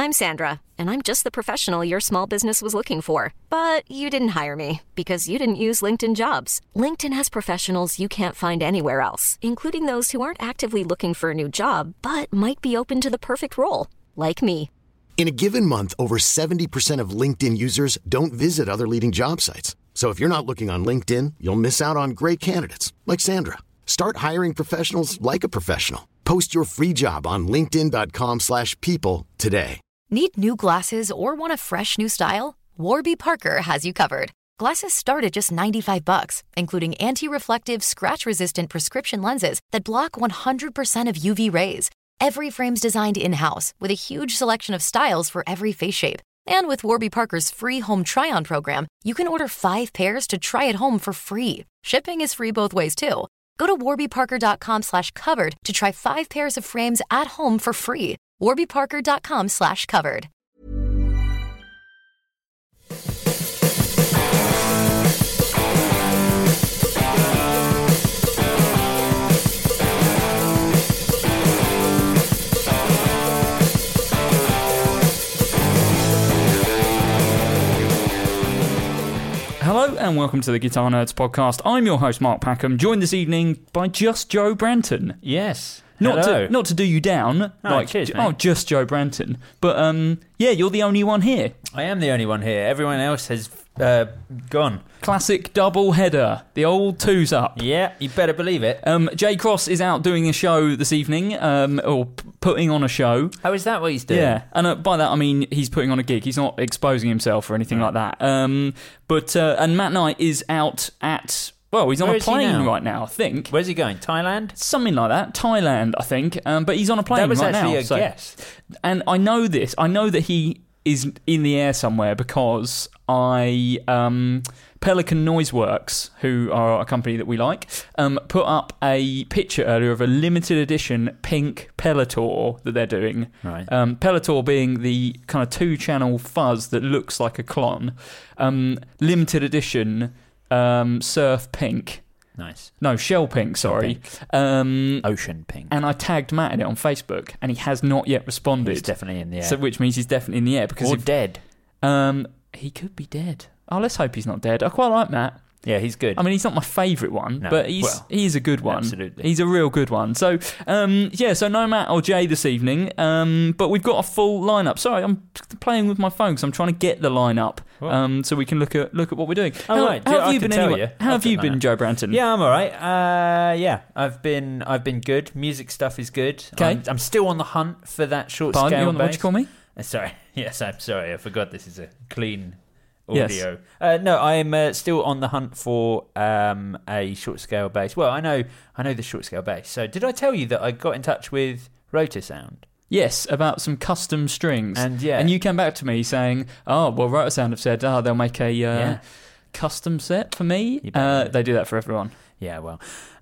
I'm Sandra, and I'm just the professional your small business was looking for. But you didn't hire me because you didn't use LinkedIn Jobs. LinkedIn has professionals you can't find anywhere else, including those who aren't actively looking for a new job, but might be open to the perfect role, like me. In a given month, over 70% of LinkedIn users don't visit other leading job sites. So if you're not looking on LinkedIn, you'll miss out on great candidates like Sandra. Start hiring professionals like a professional. Post your free job on linkedin.com/people today. Need new glasses or want a fresh new style? Warby Parker has you covered. Glasses start at just $95, including anti-reflective, scratch-resistant prescription lenses that block 100% of UV rays. Every frame's designed in-house with a huge selection of styles for every face shape. And with Warby Parker's free home try-on program, you can order 5 pairs to try at home for free. Shipping is free both ways, too. Go to warbyparker.com/covered to try 5 pairs of frames at home for free. warbyparker.com/covered. Hello and welcome to the Guitar Nerds podcast. I'm your host Mark Packham, joined this evening by just Joe Branton. Yes. Not Hello. to do you down, Cheers, mate. just Joe Branton. But yeah, you're the only one here. I am the only one here. Everyone else has gone. Classic double header, the old two's up. Yeah, you better believe it. Jay Cross is out doing a show this evening, or putting on a show. Oh, is that what he's doing? Yeah, and by that I mean he's putting on a gig. He's not exposing himself or anything like that. And Matt Knight is out at... Well, he's on a plane right now, I think. Where's he going? Thailand? Something like that. Thailand, I think. But he's on a plane right now. That was actually a guess. And I know this. I know that he is in the air somewhere because Pelican Noiseworks, who are a company that we like, put up a picture earlier of a limited edition pink Pelotor that they're doing. Right. Pelotor being the kind of 2-channel fuzz that looks like a Klon. Limited edition... surf pink. Nice. No, shell pink, sorry. Ocean pink. And I tagged Matt in it on Facebook, and he has not yet responded. He's definitely in the air. So, which means he's definitely in the air. Because dead. He could be dead. Oh, let's hope he's not dead. I quite like Matt. Yeah, he's good. I mean, he's not my favourite one, but he's a good one. Absolutely. He's a real good one. So, so no Matt or Jay this evening, but we've got a full lineup. Sorry, I'm playing with my phone because I'm trying to get the lineup so we can look at what we're doing. How have you been anyway? How have you been, Joe Branton? Yeah, I'm all right. I've been good. Music stuff is good. Okay. I'm still on the hunt for that short Pardon, scale bass. What'd you call me? Sorry. Yes, I'm sorry. I forgot this is a clean audio. Yes. No, I'm still on the hunt for a short scale bass. Well, I know the short scale bass. So did I tell you that I got in touch with Rotosound? Yes, about some custom strings. And you came back to me saying, oh, well, Rotosound have said, they'll make a custom set for me. They do that for everyone. Yeah, well,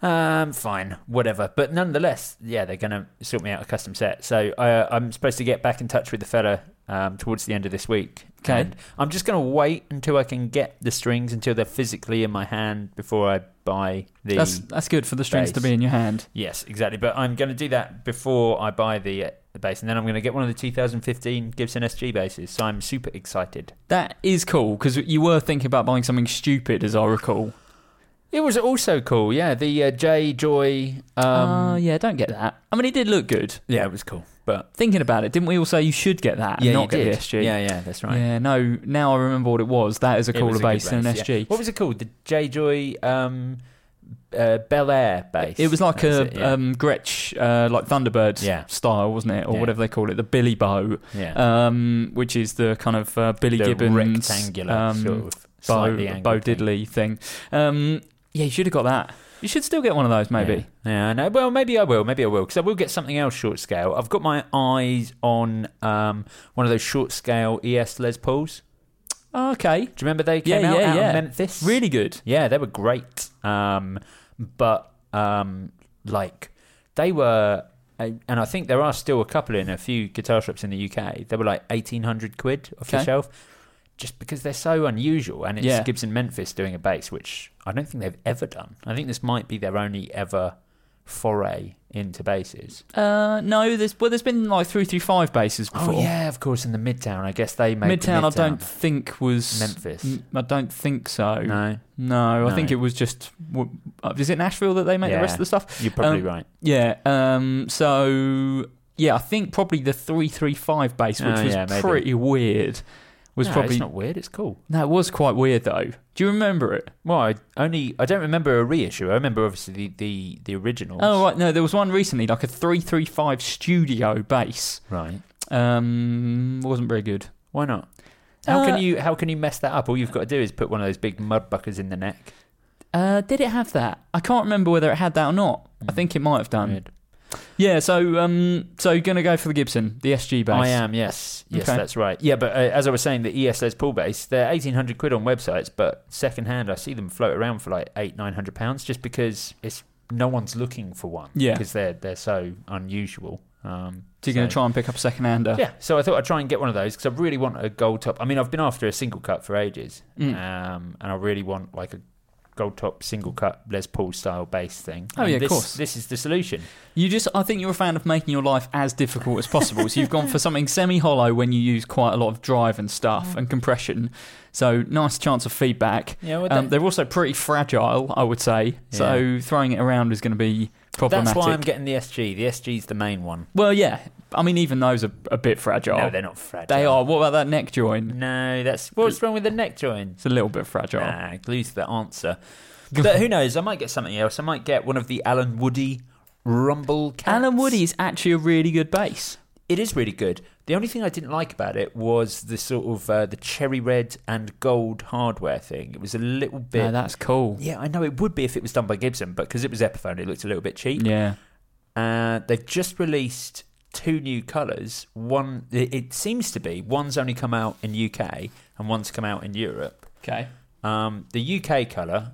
fine, whatever. But nonetheless, they're going to sort me out a custom set. So I'm supposed to get back in touch with the fella towards the end of this week. Okay. And I'm just going to wait until I can get the strings, until they're physically in my hand before I buy the That's good for the strings bass. to be in your hand. Yes, exactly. But I'm going to do that before I buy the bass, and then I'm going to get one of the 2015 Gibson SG basses. So I'm super excited. That is cool, because you were thinking about buying something stupid, as I recall. It was also cool, yeah. The J-Joy... don't get that. I mean, it did look good. Yeah, it was cool. But thinking about it, didn't we all say you should get that and not get the SG? Yeah, that's right. Yeah, no, now I remember what it was. That is a cooler bass than an SG. Yeah. What was it called? The J-Joy Bel Air bass. It was like Gretsch, like Thunderbird style, wasn't it? Or whatever they call it, the Billy Bow, which is the kind of Billy Gibbons rectangular sort of bow diddly thing. You should have got that. You should still get one of those, maybe. Yeah, I know. Well, maybe I will, because I will get something else short scale. I've got my eyes on one of those short scale ES Les Pauls. Oh, okay. Do you remember they came out of Memphis? Really good. Yeah, they were great. But they were, and I think there are still a couple in a few guitar shops in the UK. They were like £1,800 off the shelf, just because they're so unusual. And it's Gibson Memphis doing a bass, which I don't think they've ever done. I think this might be their only ever foray into basses? No, there's been like 335 bases before. Oh yeah, of course. In the Midtown, I guess they made Midtown. I don't think was Memphis. I don't think so. No, I think it was just. Is it Nashville that they make the rest of the stuff? You're probably right. Yeah. So yeah, I think probably the 335 bass, which was pretty weird. It's not weird. It's cool. No, it was quite weird though. Do you remember it? Well, I don't remember a reissue. I remember obviously the originals. Oh right, no, there was one recently, like a 335 studio bass. Right. Wasn't very good. Why not? How can you mess that up? All you've got to do is put one of those big mud buckers in the neck. Did it have that? I can't remember whether it had that or not. I think it might have done. Weird. Yeah, so you're going to go for the Gibson, the SG bass? I am, yes. Yes, Okay. that's right. Yeah, but as I was saying, the ES Les Paul bass, they're £1,800 on websites, but second hand, I see them float around for like £800-900 just because no one's looking for one. Yeah. Because they're so unusual. So you're going to try and pick up a second-hander? Yeah, so I thought I'd try and get one of those because I really want a gold top. I mean, I've been after a single cut for ages, and I really want like a gold top single cut Les Paul style bass thing. Oh, yeah, of course. This is the solution. I think you're a fan of making your life as difficult as possible. So you've gone for something semi-hollow when you use quite a lot of drive and stuff and compression. So nice chance of feedback. Yeah, well, they're also pretty fragile, I would say. So throwing it around is going to be problematic. That's why I'm getting the SG. The SG's the main one. Well, yeah. I mean, even those are a bit fragile. No, they're not fragile. They are. What about that neck joint? No, what's wrong with the neck joint? It's a little bit fragile. Nah, glue's the answer. But who knows? I might get something else. I might get one of the Alan Woody Rumble Cats. Alan Woody is actually a really good bass. It is really good. The only thing I didn't like about it was the sort of the cherry red and gold hardware thing. It was a little bit... No, that's cool. Yeah, I know it would be if it was done by Gibson, but because it was Epiphone, it looked a little bit cheap. Yeah. They've just released 2 new colours. One, it seems to be, one's only come out in UK and one's come out in Europe. Okay. The UK colour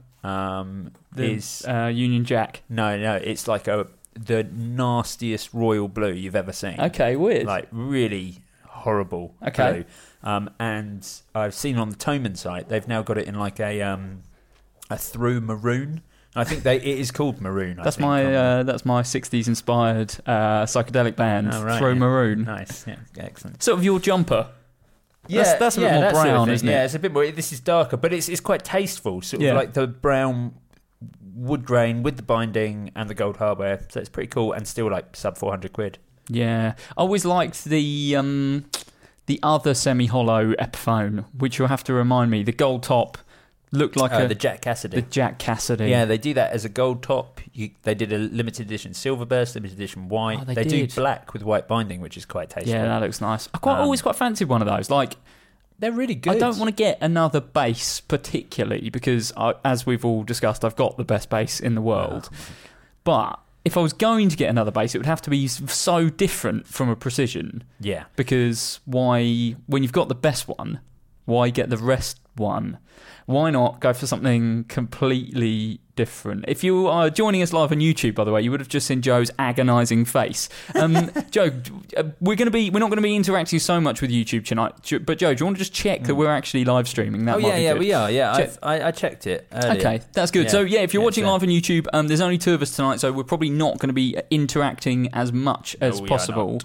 is... Union Jack. No, it's like the nastiest royal blue you've ever seen. Okay, weird. Like really horrible Okay. blue. And I've seen on the Thomann site they've now got it in like a through maroon. I think it is called Maroon. That's my 60s inspired psychedelic band, Throw Maroon. Nice, yeah, excellent. Sort of your jumper. Yeah, that's a bit more brown, sort of isn't it? Yeah, it's a bit more. This is darker, but it's quite tasteful. Sort of like the brown wood grain with the binding and the gold hardware. So it's pretty cool and still like sub £400. Yeah, I always liked the other semi-hollow Epiphone, which you'll have to remind me. The gold top looked like the Jack Cassidy. The Jack Cassidy. Yeah, they do that as a gold top. They did a limited edition silver burst, limited edition white. Oh, they do did. Black with white binding, which is quite tasteful. Yeah, that looks nice. I always quite fancied one of those. Like, they're really good. I don't want to get another bass particularly because, as we've all discussed, I've got the best bass in the world. But if I was going to get another bass, it would have to be so different from a Precision. Yeah. Because when you've got the best one, why get the rest one? Why not go for something completely different? If you are joining us live on YouTube, by the way, you would have just seen Joe's agonising face. Joe, we're not going to be interacting so much with YouTube tonight. But Joe, do you want to just check that we're actually live streaming? That might be good. We are. Yeah, I checked it earlier. Okay, that's good. Yeah. So yeah, if you're watching live on YouTube, there's only 2 of us tonight, so we're probably not going to be interacting as much as possible.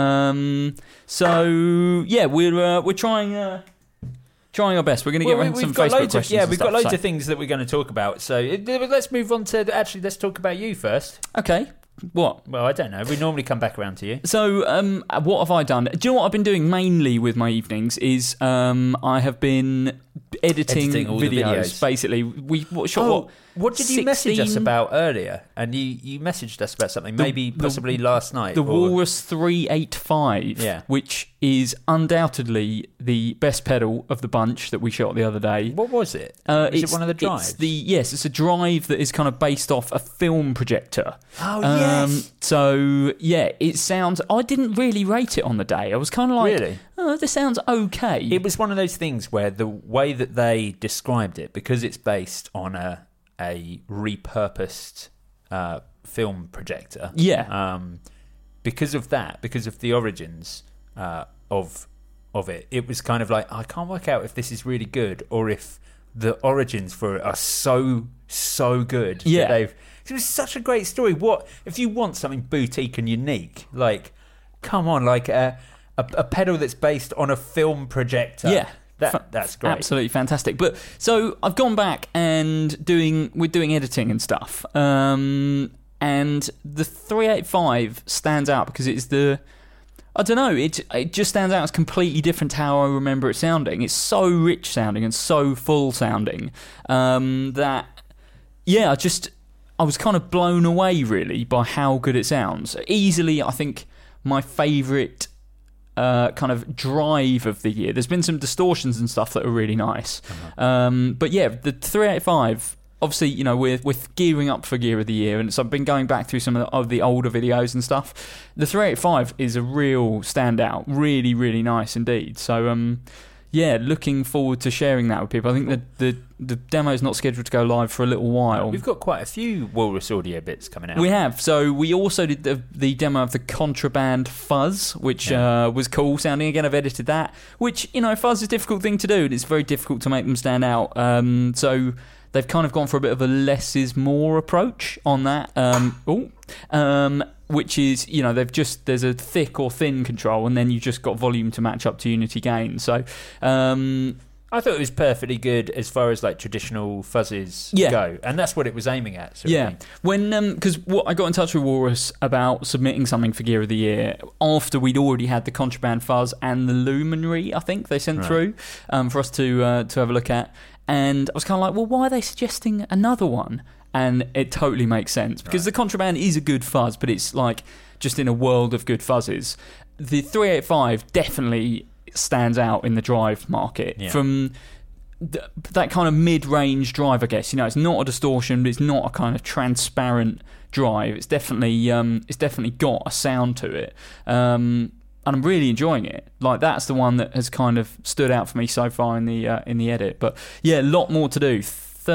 So yeah, we're trying our best. We're going to get some Facebook questions. We've got loads of things that we're going to talk about. So let's move on to let's talk about you first. Okay. What? Well, I don't know. We normally come back around to you. So, what have I done? Do you know what I've been doing mainly with my evenings is I have been editing all videos. Basically, what did you message us about earlier? And you messaged us about something, possibly last night. The Walrus 385, which is undoubtedly the best pedal of the bunch that we shot the other day. What was it? Is it one of the drives? It's a drive that is kind of based off a film projector. Oh, yes. So, yeah, it sounds... I didn't really rate it on the day. I was kind of like... Really? Oh, this sounds okay. It was one of those things where the way that they described it, because it's based on a repurposed film projector. Yeah. Because of the origins of it, it was kind of like, I can't work out if this is really good or if the origins for it are so good. Yeah. It was such a great story. What if you want something boutique and unique? Like, come on, like a pedal that's based on a film projector. Yeah. That's great. Absolutely fantastic. But so I've gone back and we're doing editing and stuff. And the 385 stands out because it's I don't know, it just stands out as completely different to how I remember it sounding. It's so rich sounding and so full sounding that, yeah, I was kind of blown away, really, by how good it sounds. Easily, I think, my favourite kind of drive of the year. There's been some distortions and stuff that are really nice. But yeah, the 385... Obviously, you know, we're gearing up for Gear of the Year, and so I've been going back through some of the older videos and stuff. The 385 is a real standout, really, really nice indeed. So, yeah, looking forward to sharing that with people. I think the demo is not scheduled to go live for a little while. We've got quite a few Walrus audio bits coming out. We have. So we also did the demo of the Contraband Fuzz, which was cool sounding. Again, I've edited that, which, you know, fuzz is a difficult thing to do, and it's very difficult to make them stand out. So they've kind of gone for a bit of a less is more approach on that. Which is, you know, there's a thick or thin control, and then you just got volume to match up to unity gain. So I thought it was perfectly good as far as like traditional fuzzes go, and that's what it was aiming at. When because I got in touch with Walrus about submitting something for Gear of the Year after we'd already had the Contraband Fuzz and the Luminary, I think they sent through for us to have a look at, and I was kind of like, well, why are they suggesting another one? And it totally makes sense because the Contraband is a good fuzz, but it's like just in a world of good fuzzes. The 385 definitely stands out in the drive market from that kind of mid-range drive, I guess. You know, it's not a distortion, but it's not a kind of transparent drive. It's definitely got a sound to it, and I'm really enjoying it. Like, that's the one that has kind of stood out for me so far in the edit. But yeah, a lot more to do.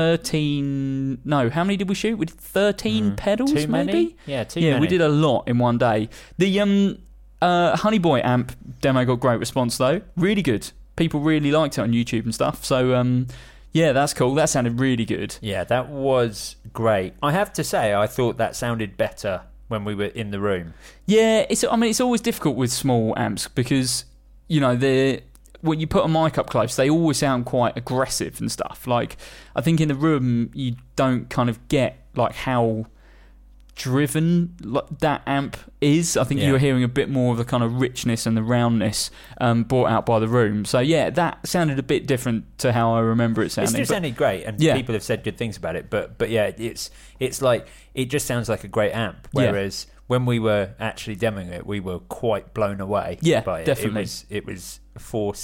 13. No, how many did we shoot? We did 13 pedals, too many? maybe. Yeah, too many. We did a lot in one day. The Honey Boy amp demo got great response though. Really good. People really liked it on YouTube and stuff. So yeah, that's cool. That sounded really good. Yeah, that was great. I have to say, I thought that sounded better when we were in the room. Yeah, it's always difficult with small amps because, you know, when you put a mic up close, they always sound quite aggressive and stuff. Like, I think in the room, you don't kind of get like how driven that amp is. I think you're hearing a bit more of the kind of richness and the roundness brought out by the room. So yeah, that sounded a bit different to how I remember it sounding. It still sounded great, and people have said good things about it. But yeah, it's like it just sounds like a great amp. Whereas when we were actually demoing it, we were quite blown away by it. Definitely. It was for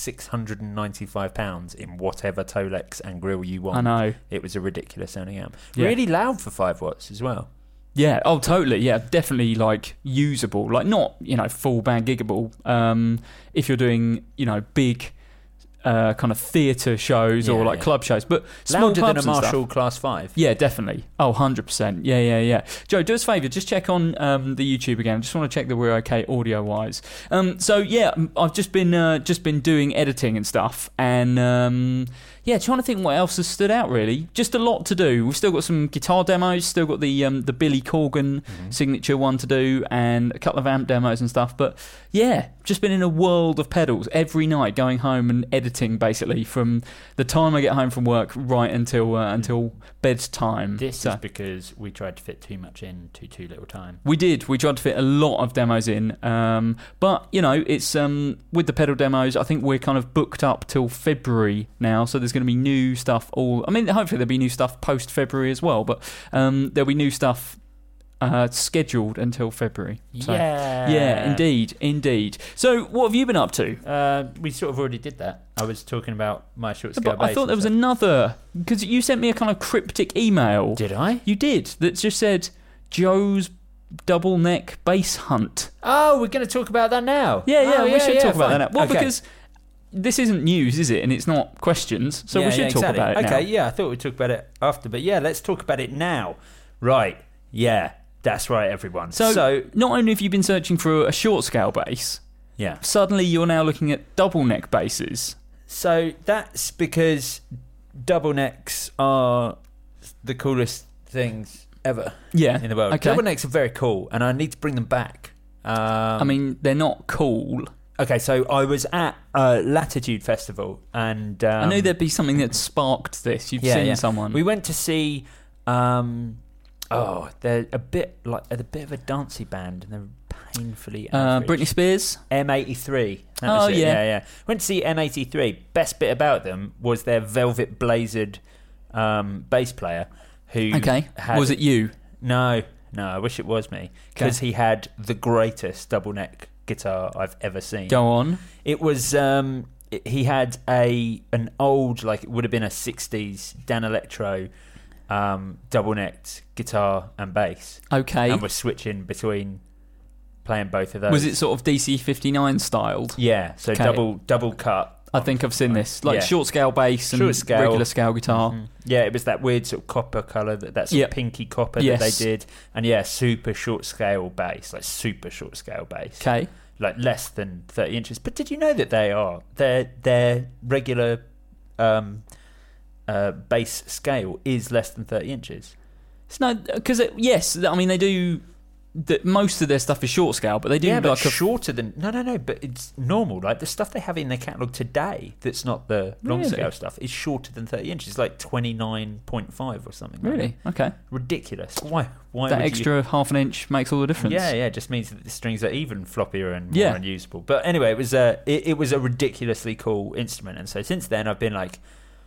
£695 in whatever Tolex and grill you want. I know. It was a ridiculous sounding amp. Really loud for 5 watts as well. Yeah, oh totally, yeah, definitely like usable, like not, you know, full band giggable. If you're doing, you know, big kind of theatre shows or like club shows, but small louder clubs than a and Marshall stuff. Class 5. Yeah, definitely. Oh, 100%. Yeah. Joe, do us a favour, just check on the YouTube again. I just want to check that we're okay audio wise. So yeah, I've just been doing editing and stuff, and trying to think what else has stood out really. Just a lot to do. We've still got some guitar demos, still got the Billy Corgan signature one to do, and a couple of amp demos and stuff. But yeah, just been in a world of pedals every night, going home and editing basically from the time I get home from work right until bedtime. This is because we tried to fit too much into too little time. We did. We tried to fit a lot of demos in, but you know, it's with the pedal demos, I think we're kind of booked up till February now, so there's going to be new stuff hopefully there'll be new stuff post February as well, but there'll be new stuff scheduled until February. So, yeah, indeed. So what have you been up to? We sort of already did that. I was talking about my short scale bass. I thought there was another, because you sent me a kind of cryptic email. Did I? You did, that just said Joe's double neck bass hunt. Oh, we're going to talk about that now. We should talk about that now. Well, okay. Because this isn't news, is it? And it's not questions, so we should talk about it now. Okay, I thought we'd talk about it after, but yeah, let's talk about it now. Right, yeah, that's right, everyone. So not only have you been searching for a short scale bass, suddenly you're now looking at double neck basses. So that's because double necks are the coolest things ever in the world. Okay. Double necks are very cool, and I need to bring them back. I mean, they're not cool. Okay, so I was at Latitude Festival, and I knew there'd be something that sparked this. You've seen someone. We went to see. They're a bit of a dancey band, and they're painfully average. Britney Spears, M83. Yeah. Went to see M83. Best bit about them was their velvet blazered bass player. Who was it you? No, I wish it was me, because he had the greatest double neck guitar I've ever seen. Go on. It was he had an old, like, it would have been a 60s Dan Electro double necked guitar and bass. Okay. And was switching between playing both of those. Was it sort of DC-59 styled? Yeah, so double cut. I think I've seen this, like short scale bass and regular scale guitar. Mm-hmm. Yeah, it was that weird sort of copper colour, that sort of pinky copper that they did, and super short scale bass, like super short scale bass. Okay, like less than 30 inches. But did you know that their regular bass scale is less than 30 inches? No, because I mean they do. Most of their stuff is short scale, but they do but shorter than no. But it's normal. Like the stuff they have in their catalogue today, that's not the long scale stuff, is shorter than 30 inches, like 29.5 or something. Really? Okay. Ridiculous. Why? That extra half an inch makes all the difference. Yeah. It just means that the strings are even floppier and more unusable. But anyway, it was a ridiculously cool instrument, and so since then I've been like,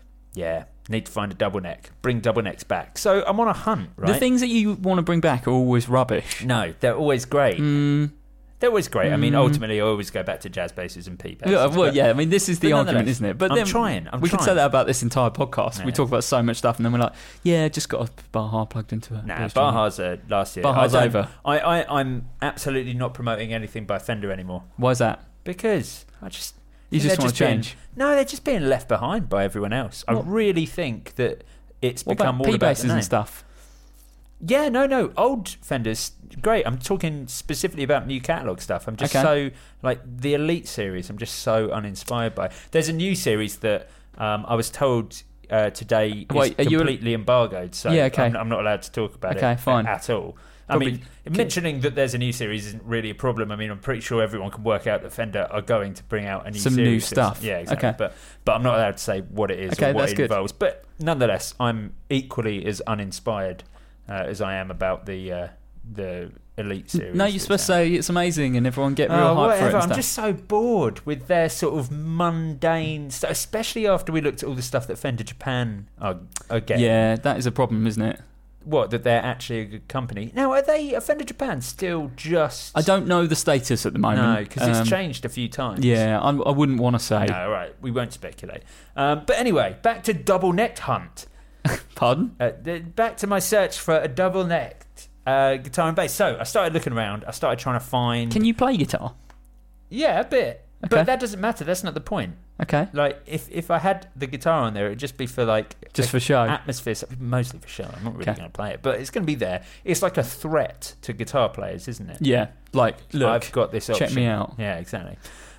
need to find a double neck. Bring double necks back. So I'm on a hunt, right? The things that you want to bring back are always rubbish. No, they're always great. They're always great. I mean, ultimately, I always go back to jazz basses and P basses. I mean, this is the argument, isn't it? But I'm trying. We could say that about this entire podcast. Yeah. We talk about so much stuff, and then we're like, just got a Baja plugged into it. Nah, Baja's last year. Baja's over. I'm absolutely not promoting anything by Fender anymore. Why is that? Because you just want to change? No, they're just being left behind by everyone else. What? I really think that it's become all about P-basses and stuff. Yeah, no. Old Fenders, great. I'm talking specifically about new catalogue stuff. I'm just so, like, the Elite series, I'm just so uninspired by. There's a new series that I was told today is completely embargoed, so I'm not allowed to talk about it fine. at all. I mean, mentioning that there's a new series isn't really a problem. I mean, I'm pretty sure everyone can work out that Fender are going to bring out a new series. Some new stuff. Yeah, exactly. Okay. But I'm not allowed to say what it is or what it involves. But nonetheless, I'm equally as uninspired as I am about the Elite series. No, you're supposed to say it's amazing and everyone get real hyped for it and I'm just so bored with their sort of mundane stuff, especially after we looked at all the stuff that Fender Japan are getting. Yeah, that is a problem, isn't it? What, that they're actually a good company? Now, are they, Fender Japan, still just... I don't know the status at the moment. No, because it's changed a few times. Yeah, I wouldn't want to say. No, right, we won't speculate. But anyway, back to double-necked hunt. Pardon? Back to my search for a double-necked guitar and bass. So, I started looking around. I started trying to find... Can you play guitar? Yeah, a bit. Okay. But that doesn't matter. That's not the point. Okay. Like, if I had the guitar on there, it'd just be for, like... Just for show? Atmosphere. Mostly for show. I'm not really going to play it. But it's going to be there. It's like a threat to guitar players, isn't it? Yeah. Like, look, I've got this option. Check me out. Yeah, exactly.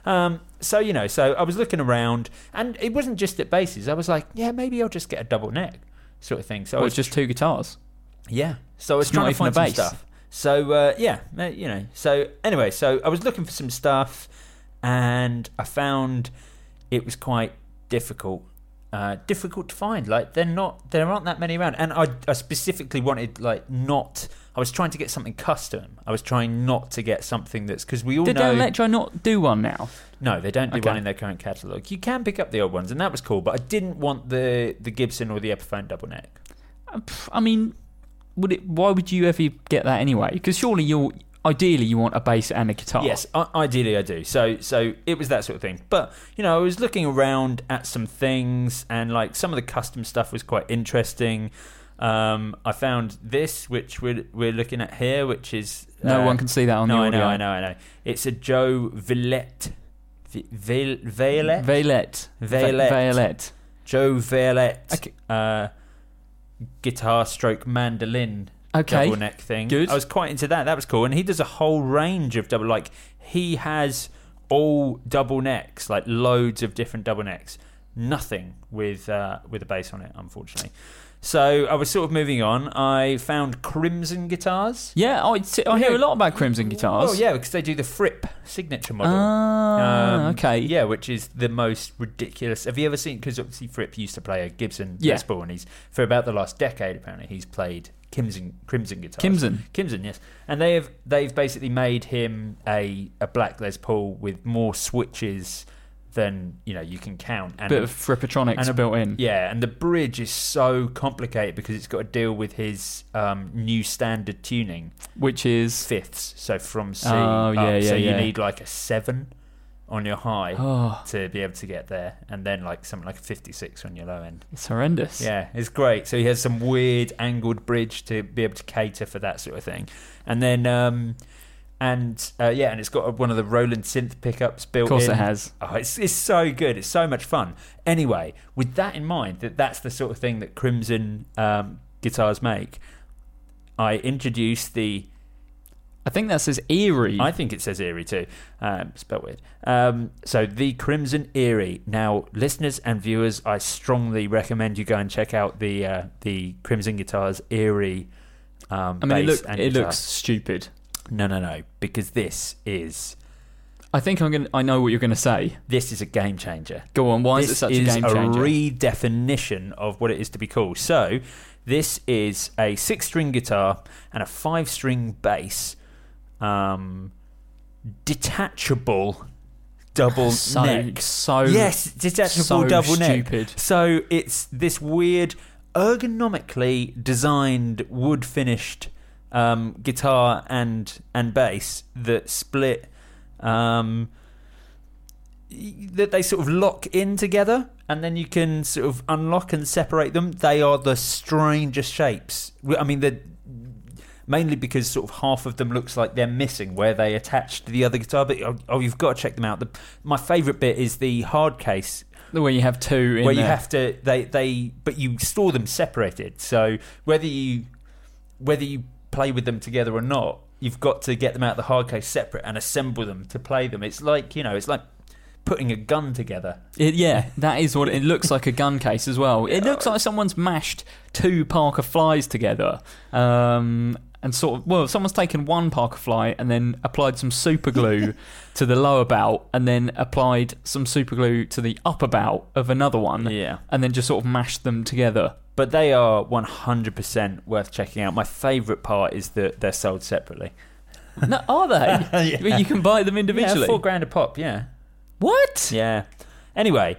So I was looking around, and it wasn't just at basses. I was like, maybe I'll just get a double neck sort of thing. So it was just two guitars? Yeah. So I was trying to find some stuff. So, So, anyway, so I was looking for some stuff, and I found it was quite difficult to find. Like, there aren't that many around. And I specifically wanted, like, I was trying to get something custom. I was trying not to get something that's... Because we all know... Did Electro not do one now? No, they don't do one in their current catalogue. You can pick up the old ones, and that was cool, but I didn't want the Gibson or the Epiphone double neck. I mean, why would you ever get that anyway? Because surely ideally you want a bass and a guitar. Yes, ideally I do. So it was that sort of thing. But, I was looking around at some things, and like some of the custom stuff was quite interesting. I found this, which we're looking at here, which is... no one can see that on the audio. I know. It's a Joe Violette. Violette. Joe Violette. Okay. Guitar stroke mandolin double neck thing. Good. I was quite into that. That was cool. And he does a whole range of he has all double necks, like loads of different double necks. nothing with a bass on it, unfortunately. So I was sort of moving on. I found Crimson guitars. Yeah, I hear a lot about Crimson guitars. Oh, yeah, because they do the Fripp signature model. Okay. Yeah, which is the most ridiculous. Have you ever seen? Because obviously Fripp used to play a Gibson Les Paul, and for about the last decade, apparently, he's played Crimson guitars. Crimson, yes. And they've basically made him a black Les Paul with more switches than you can count, and bit of Frippatronics built in. Yeah, and the bridge is so complicated because it's got to deal with his new standard tuning, which is fifths. So from C, you need like a 7 on your high to be able to get there, and then like something like a 56 on your low end. It's horrendous. Yeah, it's great. So he has some weird angled bridge to be able to cater for that sort of thing, and then. And it's got one of the Roland synth pickups built in. Of course it has. Oh, it's so good. It's so much fun. Anyway, with that in mind, that's the sort of thing that Crimson guitars make, I introduced the... I think that says Eerie. I think it says Eerie too. Spelled weird. So the Crimson Eerie. Now, listeners and viewers, I strongly recommend you go and check out the Crimson Guitars Eerie bass and it looks stupid. No, because this is... I know what you're going to say. This is a game changer. Go on, why is it such a game changer? This is a redefinition of what it is to be cool. So, this is a 6-string guitar and a 5-string bass, detachable double neck. Detachable double stupid. Neck. So, it's this weird, ergonomically designed, wood-finished guitar and bass that split, that they sort of lock in together, and then you can sort of unlock and separate them. They are the strangest shapes. I mean, mainly because sort of half of them looks like they're missing where they attach to the other guitar. But you've got to check them out. My favourite bit is the hard case. Where you have two in where there. You have to but you store them separated. So whether you play with them together or not, you've got to get them out of the hard case separate and assemble them to play them. It's like it's like putting a gun together. That is what it looks like, a gun case as well. It looks like someone's mashed 2 Parker Flies together, and someone's taken one Parker Fly and then applied some super glue to the lower bout, and then applied some super glue to the upper bout of another one, and then just sort of mashed them together. But they are 100% worth checking out. My favourite part is that they're sold separately. No, are they? You can buy them individually. Yeah, $4,000 a pop. Yeah. What? Yeah. Anyway,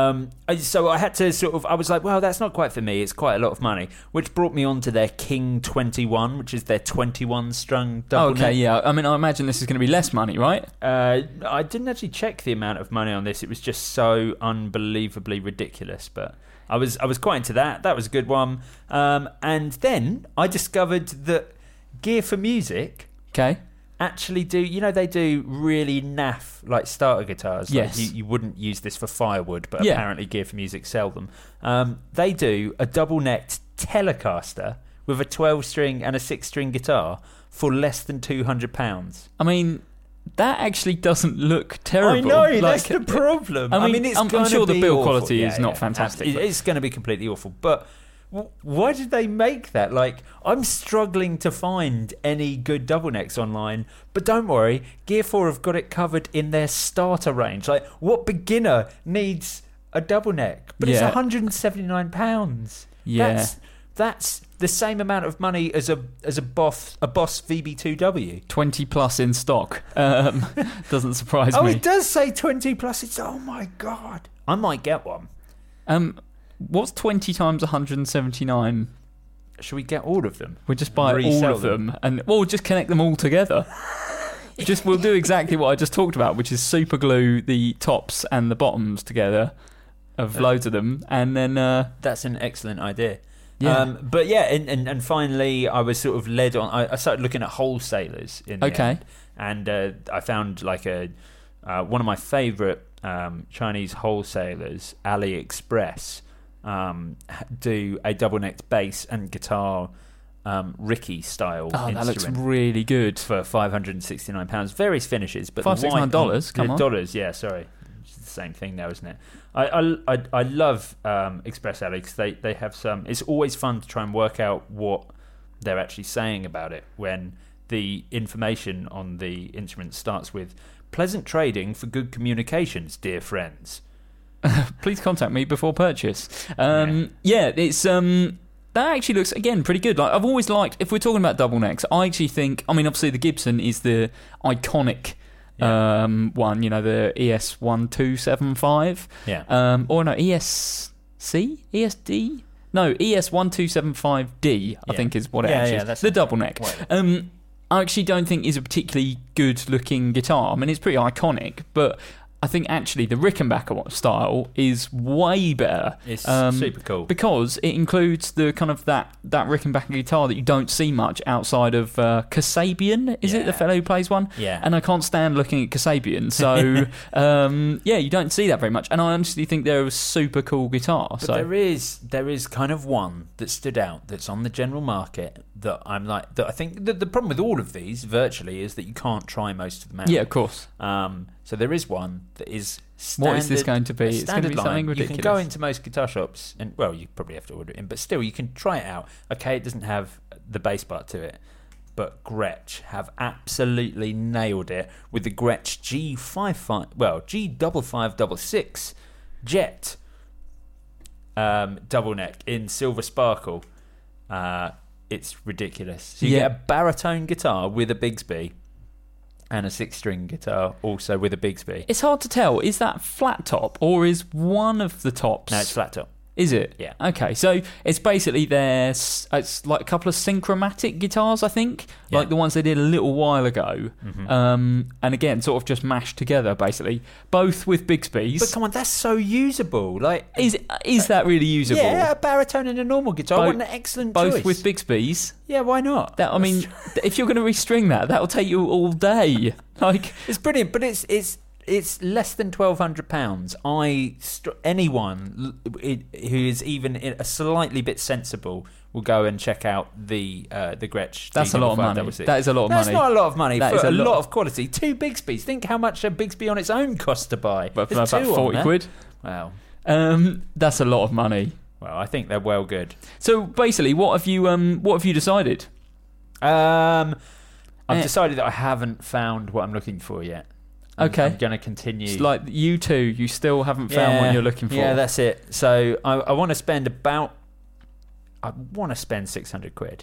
so I had to I was like, well, that's not quite for me. It's quite a lot of money, which brought me on to their King 21, which is their 21-strung double neck. Okay, yeah. I mean, I imagine this is going to be less money, right? I didn't actually check the amount of money on this. It was just so unbelievably ridiculous, but... I was quite into that. That was a good one. And then I discovered that Gear for Music actually do... they do really naff, like, starter guitars. Yes. Like you wouldn't use this for firewood, but apparently Gear for Music sell them. They do a double-necked Telecaster with a 12-string and a 6-string guitar for less than £200. I mean... That actually doesn't look terrible. I know, that's the problem. I mean, I'm sure the build awful. quality is not fantastic. It's going to be completely awful. But why did they make that? Like, I'm struggling to find any good double necks online. But don't worry, Gear 4 have got it covered in their starter range. Like, what beginner needs a double neck? But it's £179. Yeah. That's the same amount of money as a Boss VB2W. 20 plus in stock. Doesn't surprise me. Oh, it does say 20 plus. It's, oh my God. I might get one. What's 20 times 179? Should we get all of them? We'll just buy all of them and we'll just connect them all together. We'll do exactly what I just talked about, which is super glue the tops and the bottoms together of loads of them, and then that's an excellent idea. Yeah. But yeah, and finally I was sort of led on. I started looking at wholesalers in the end, and I found like one of my favourite Chinese wholesalers, AliExpress, do a double-necked bass and guitar Ricky style instrument. That looks really good for £569. Various finishes, but $569. Come on, dollars. Yeah, sorry. It's the same thing now, isn't it? I love Express Alley because they have some. It's always fun to try and work out what they're actually saying about it when the information on the instrument starts with "pleasant trading for good communications, dear friends." Please contact me before purchase. It's that actually looks, again, pretty good. Like, I've always liked, if we're talking about double necks, I actually think, I mean, obviously the Gibson is the iconic one, you know, the ES1275. Yeah. Or no, ESC? ESD? No, ES1275D, I think is what it actually is. That's the double neck. I actually don't think is a particularly good looking guitar. I mean, it's pretty iconic, but I think actually the Rickenbacker style is way better. It's super cool because it includes the kind of that Rickenbacker guitar that you don't see much outside of Kasabian. Is it the fellow who plays one? Yeah. And I can't stand looking at Kasabian, so you don't see that very much. And I honestly think they're a super cool guitar. But so there is kind of one that stood out that's on the general market that I'm like that. I think the problem with all of these virtually is that you can't try most of them out. Yeah, of course. So there is one that is standard. What is this going to be? It's going to be something ridiculous. You can go into most guitar shops and, well, you probably have to order it in, but still you can try it out. Okay, it doesn't have the bass part to it, but Gretsch have absolutely nailed it with the Gretsch G5566 Jet double neck in silver sparkle. It's ridiculous. So you get a baritone guitar with a Bigsby and a 6-string guitar also with a Bigsby. It's hard to tell. Is that flat top or is one of the tops? No, it's flat top. Is it? Yeah. Okay, so it's basically it's like a couple of synchromatic guitars, I think, like the ones they did a little while ago. Mm-hmm. And again, sort of just mashed together, basically, both with Bigsby's. But come on, that's so usable. Like, is that really usable? Yeah, a baritone and a normal guitar. What an excellent choice. Both with Bigsby's. Yeah, why not? I mean, if you're going to restring that'll take you all day. Like, it's brilliant, but it's less than £1,200. Anyone who is even a slightly bit sensible will go and check out the Gretsch. That's a lot of money. That is a lot of money. That's not a lot of money for a lot of quality. 2 Bigsby's. Think how much a Bigsby on its own costs to buy. But about 40 quid. Wow. That's a lot of money. Well, I think they're well good. So basically, what have you decided? I've decided that I haven't found what I'm looking for yet. Okay. I'm going to continue. It's like you two, you still haven't found what you're looking for. Yeah, that's it. So I want to spend £600,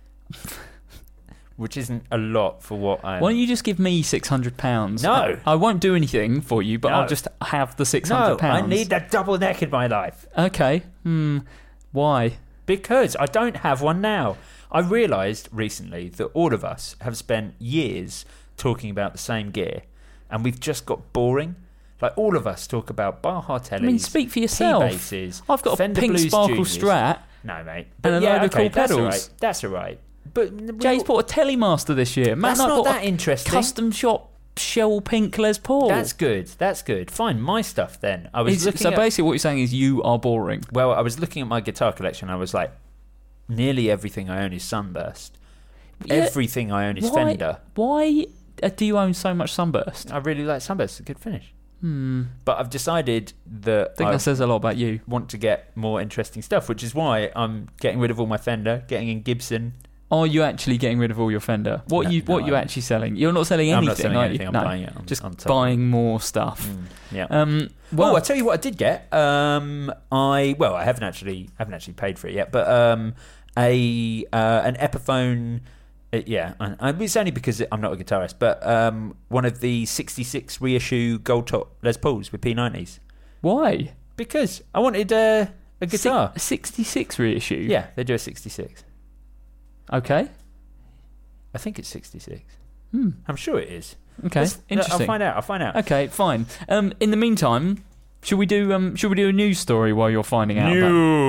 which isn't a lot for what I. Why don't you just give me £600? No, I won't do anything for you, but I'll just have the £600. No, I need that double neck in my life. Okay. Why? Because I don't have one now. I realised recently that all of us have spent years talking about the same gear. And we've just got boring. Like, all of us talk about Baja Tellies. I mean, speak for yourself. P-basses, I've got Fender a pink Blues sparkle Juniors. Strat. No, mate. But and a load of cool pedals. That's all right. But Jay's bought a Telemaster this year. That's not that interesting. Custom shop shell pink Les Paul. That's good. Fine, my stuff then. Basically what you're saying is you are boring. Well, I was looking at my guitar collection. I was like, nearly everything I own is Sunburst. Yeah, everything I own is Fender. Why do you own so much Sunburst? I really like Sunburst. It's a good finish. But I've decided that I think that says a lot about you. Want to get more interesting stuff, which is why I'm getting rid of all my Fender, getting in Gibson. Are you actually getting rid of all your Fender? What are you actually selling? You're not selling anything. I'm not selling anything. I'm buying it. Just buying more stuff. Yeah. Well, I tell you what I did get. I haven't actually paid for it yet, but an Epiphone. It's only because I'm not a guitarist, but one of the 66 reissue gold top Les Pauls with P90s. Why? Because I wanted a guitar. A 66 reissue? Yeah, they do a 66. Okay. I think it's 66. I'm sure it is. Okay, interesting. I'll find out. Okay, fine. In the meantime, should we do a news story while you're finding out?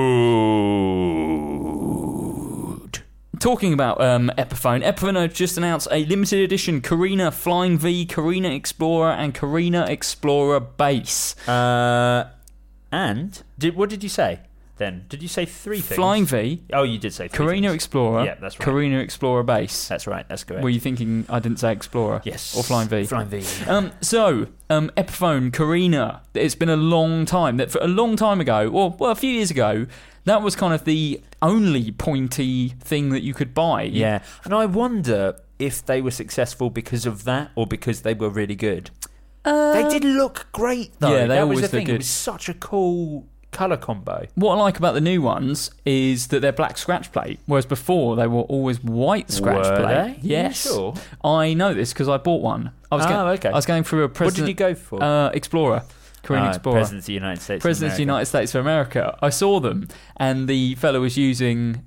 Talking about Epiphone have just announced a limited edition Carina Flying V, Carina Explorer, and Carina Explorer bass. And what did you say? then. Did you say 3 things? Flying V. Oh, you did say 3 Carina things. Explorer. Yeah, that's right. Carina Explorer Base. That's right. That's correct. Were you thinking I didn't say Explorer? Yes. Or Flying V? Flying V. Epiphone Carina. It's been a long time. A long time ago, or a few years ago, that was kind of the only pointy thing that you could buy. Yeah. And I wonder if they were successful because of that or because they were really good. They did look great, though. Yeah, they always always the look thing. good. It was such a cool colour combo. What I like about the new ones is that they're black scratch plate, whereas before they were always white scratch Were plate. they? Yes. Are you sure? I know this because I bought one. Okay. I was going through a What did you go for? Explorer. Carina Explorer. Presidents of the United States. Presidents of the United States of America. I saw them, and the fellow was using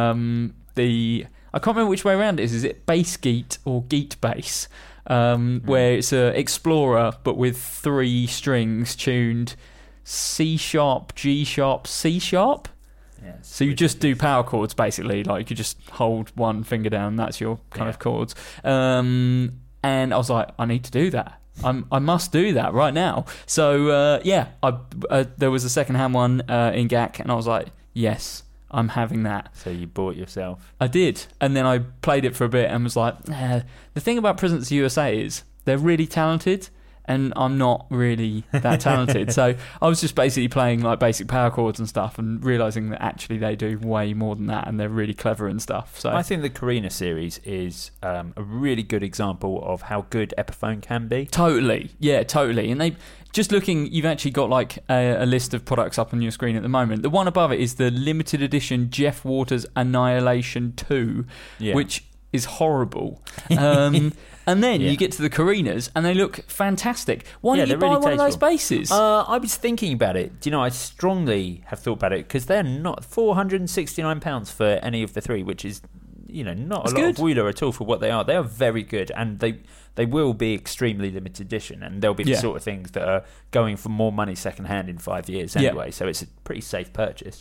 I can't remember which way around it is. Is it bass geet or geet bass? Where it's a Explorer but with 3 strings tuned C sharp, G sharp, C sharp. Yes, So you just do power chords basically. Like you just hold one finger down, and that's your kind of chords. And I was like, I need to do that. I must do that right now. So there was a second-hand one in GAC, and I was like, yes, I'm having that. So you bought yourself. I did, and then I played it for a bit and was like, the thing about Presidents USA is they're really talented, and I'm not really that talented. So I was just basically playing like basic power chords and stuff, and realising that actually they do way more than that, and they're really clever and stuff. So I think the Carina series is a really good example of how good Epiphone can be. Totally, yeah, totally. And they just looking, you've actually got like a list of products up on your screen at the moment. The one above it is the limited edition Jeff Waters Annihilation 2, which is horrible. And then you get to the Carinas, and they look fantastic. Why don't you buy one of those bases? I was thinking about it. Do you know, I strongly have thought about it, because they're not £469 for any of the 3, which is, not a lot of wheeler at all for what they are. They are very good, and they will be extremely limited edition, and they'll be the sort of things that are going for more money second hand in 5 years anyway. So it's a pretty safe purchase.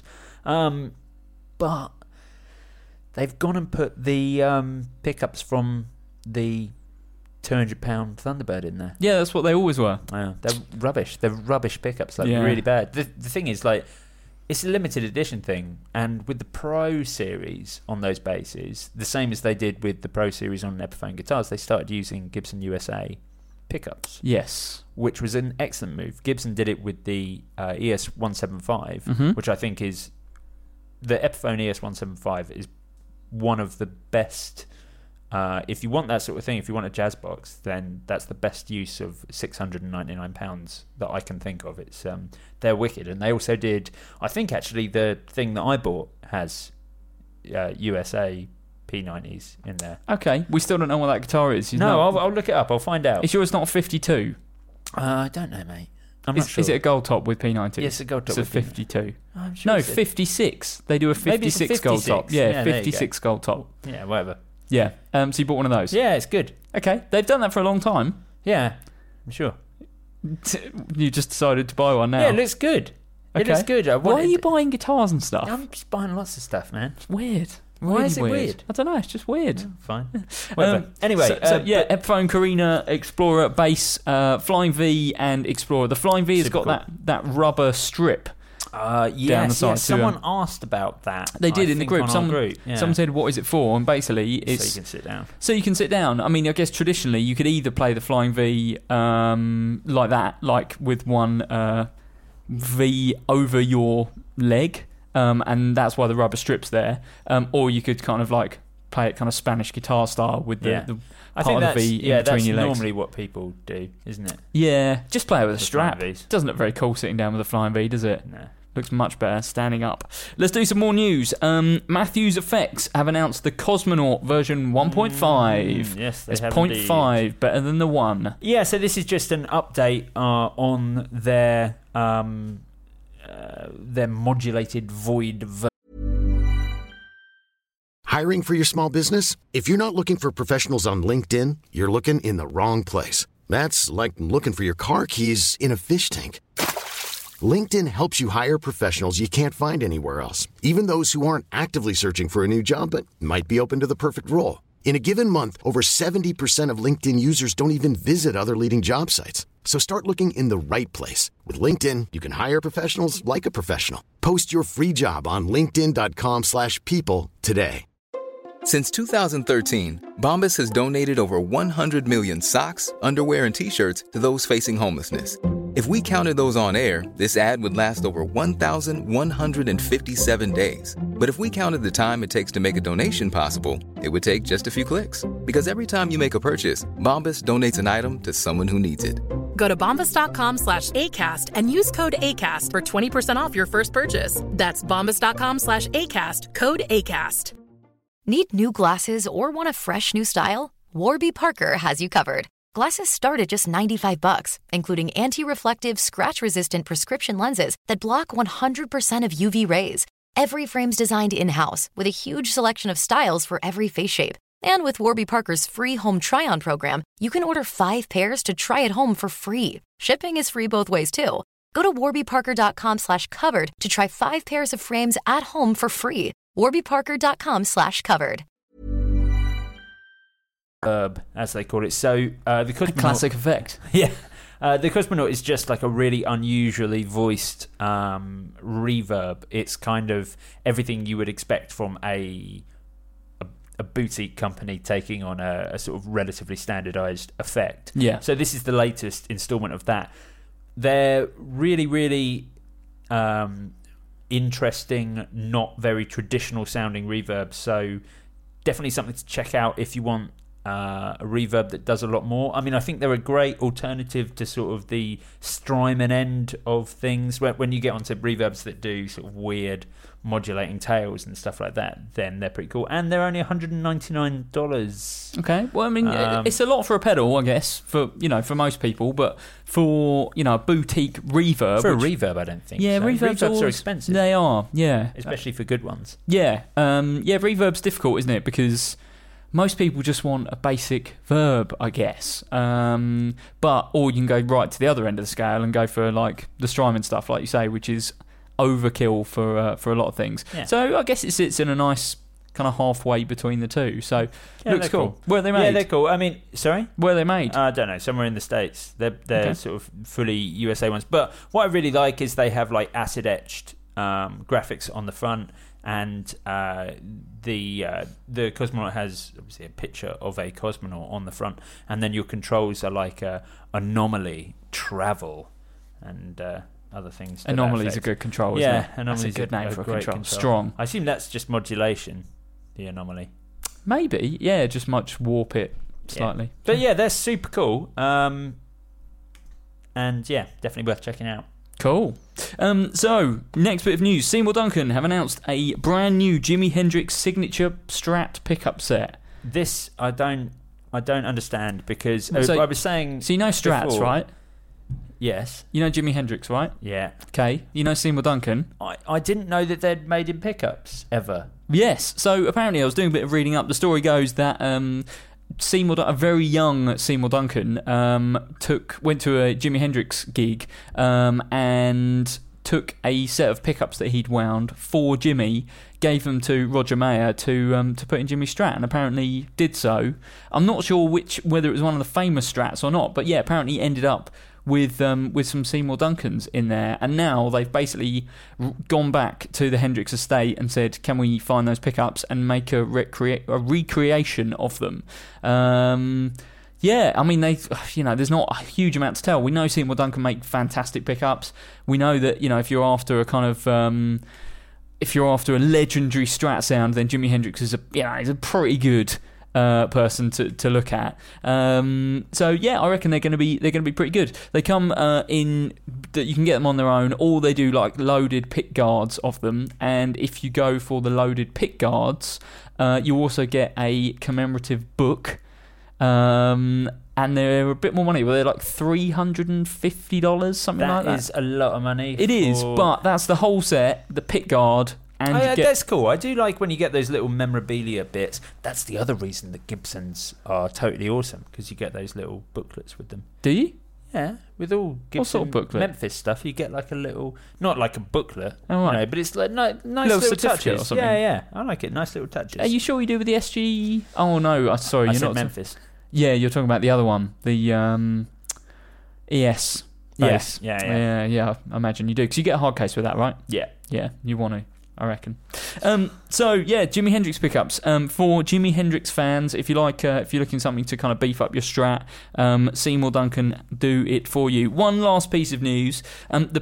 But they've gone and put the pickups from the £200 Thunderbird in there. Yeah, that's what they always were. They're rubbish. They're rubbish pickups. Really bad. The thing is, it's a limited edition thing, and with the Pro Series on those bases, the same as they did with the Pro Series on Epiphone guitars, they started using Gibson USA pickups. Yes. Which was an excellent move. Gibson did it with the ES175, which I think is... The Epiphone ES175 is one of the best... if you want that sort of thing, if you want a jazz box, then that's the best use of £699 that I can think of. It's they're wicked, and they also did. I think actually the thing that I bought has USA P90s in there. Okay, we still don't know what that guitar is. I'll look it up. I'll find out. Is sure it's not a 52? I don't know, mate. I'm not sure. Is it a gold top with P90? Yes, a gold top. It's a 52. I'm sure. No, 56. They do a 56 gold top. Yeah, 56 gold top. Yeah, whatever. Yeah. So you bought one of those? Yeah, it's good. Okay. They've done that for a long time. Yeah, I'm sure. You just decided to buy one now? Yeah, it looks good. Okay. It looks good. Why are you buying guitars and stuff? I'm just buying lots of stuff, man. It's weird. Why is it weird? I don't know. It's just weird. Yeah, fine. Whatever. Anyway. Epiphone, Carina, Explorer, Bass, Flying V and Explorer. The Flying V has got that rubber strip. Down the side. Someone asked about that. They did in the group. Someone said, "What is it for?" And basically, it's so you can sit down. So you can sit down. I mean, I guess traditionally you could either play the Flying V like that, like with one V over your leg, and that's why the rubber strip's there. Or you could kind of like play it kind of Spanish guitar style with the part of the V in between your legs. That's normally what people do, isn't it? Yeah, just play it with a strap. Doesn't look very cool sitting down with a Flying V, does it? No. Looks much better standing up. Let's do some more news. Matthews Effects have announced the Cosmonaut version 1.5. Yes, they it's have 0.5 better than the 1. Yeah, so this is just an update on their modulated void version. Hiring for your small business? If you're not looking for professionals on LinkedIn, you're looking in the wrong place. That's like looking for your car keys in a fish tank. LinkedIn helps you hire professionals you can't find anywhere else, even those who aren't actively searching for a new job but might be open to the perfect role. In a given month, over 70% of LinkedIn users don't even visit other leading job sites. So start looking in the right place. With LinkedIn, you can hire professionals like a professional. Post your free job on linkedin.com/people today. Since 2013, Bombas has donated over 100 million socks, underwear, and T-shirts to those facing homelessness. If we counted those on air, this ad would last over 1,157 days. But if we counted the time it takes to make a donation possible, it would take just a few clicks. Because every time you make a purchase, Bombas donates an item to someone who needs it. Go to bombas.com/ACAST and use code ACAST for 20% off your first purchase. That's bombas.com/ACAST, code ACAST. Need new glasses or want a fresh new style? Warby Parker has you covered. Glasses start at just $95, including anti-reflective, scratch-resistant prescription lenses that block 100% of UV rays. Every frame's designed in-house with a huge selection of styles for every face shape. And with Warby Parker's free home try-on program, you can order 5 pairs to try at home for free. Shipping is free both ways, too. Go to warbyparker.com/covered to try 5 pairs of frames at home for free. warbyparker.com/covered. As they call it. So the Cosmonaut, classic effect. Yeah. The Cosmonaut is just like a really unusually voiced reverb. It's kind of everything you would expect from a boutique company taking on a sort of relatively standardized effect. Yeah. So this is the latest installment of that. They're really, really interesting, not very traditional sounding reverb. So definitely something to check out if you want a reverb that does a lot more. I mean, I think they're a great alternative to sort of the Strymon end of things. When you get onto reverbs that do sort of weird modulating tails and stuff like that, then they're pretty cool. And they're only $199. Okay, well, I mean, it's a lot for a pedal, I guess, for most people, but for a boutique reverb. For a reverb, I don't think. Yeah, so. reverbs are expensive. They are, yeah, especially for good ones. Yeah, reverb's difficult, isn't it? Because most people just want a basic verb, I guess. Or you can go right to the other end of the scale and go for like the Strymon stuff, like you say, which is overkill for a lot of things. Yeah. So I guess it sits in a nice kind of halfway between the two. So looks cool. Where are they made? Yeah, they're cool. I mean, sorry? Where are they made? I don't know. Somewhere in the States. They're okay. Sort of fully USA ones. But what I really like is they have like acid etched graphics on the front. And the Cosmonaut has obviously a picture of a cosmonaut on the front, and then your controls are like anomaly, travel, and other things. Anomaly's a good control, isn't it? Anomaly's that's a good name for a control. Control. Strong. I assume that's just modulation, the anomaly. Maybe, yeah, just much warp it slightly. Yeah. But yeah, they're super cool. And yeah, definitely worth checking out. Cool. So, next bit of news. Seymour Duncan have announced a brand new Jimi Hendrix signature Strat pickup set. This I don't understand because I was saying. So you know Strats, before, right? Yes. You know Jimi Hendrix, right? Yeah. Okay. You know Seymour Duncan? I didn't know that they'd made him pickups ever. Yes. So apparently, I was doing a bit of reading up. The story goes that a very young Seymour Duncan went to a Jimi Hendrix gig and took a set of pickups that he'd wound for Jimmy, gave them to Roger Mayer to put in Jimmy's Strat, and apparently did so. I'm not sure whether it was one of the famous Strats or not, but yeah, apparently ended up with some Seymour Duncans in there, and now they've basically gone back to the Hendrix estate and said, can we find those pickups and make a recreation of them? Yeah, I mean, there's not a huge amount to tell. We know Seymour Duncan make fantastic pickups. We know that, if you're after a kind of if you're after a legendary Strat sound, then Jimi Hendrix is he's a pretty good person to look at. So yeah, I reckon they're going to be pretty good. They come in that you can get them on their own, or they do like loaded pick guards of them. And if you go for the loaded pick guards, you also get a commemorative book. And they're a bit more money. Well, they're like $350, something like that. That is a lot of money. It is, but that's the whole set, the pick guard. And that's cool. I do like when you get those little memorabilia bits. That's the other reason that Gibsons are totally awesome, because you get those little booklets with them. Do you? Yeah, with all Gibson what sort of booklet? Memphis stuff, you get like a little, not like a booklet, oh, right. but it's like nice little touches. Or something. Yeah, I like it. Nice little touches. Are you sure you do with the SG? Oh no, sorry, I you're said not Memphis. Yeah, you're talking about the other one, the ES. Base. Yeah. I imagine you do because you get a hard case with that, right? Yeah, you want to. I reckon. So yeah, Jimi Hendrix pickups. For Jimi Hendrix fans, if you like, if you're looking for something to kind of beef up your Strat, Seymour Duncan do it for you. One last piece of news: the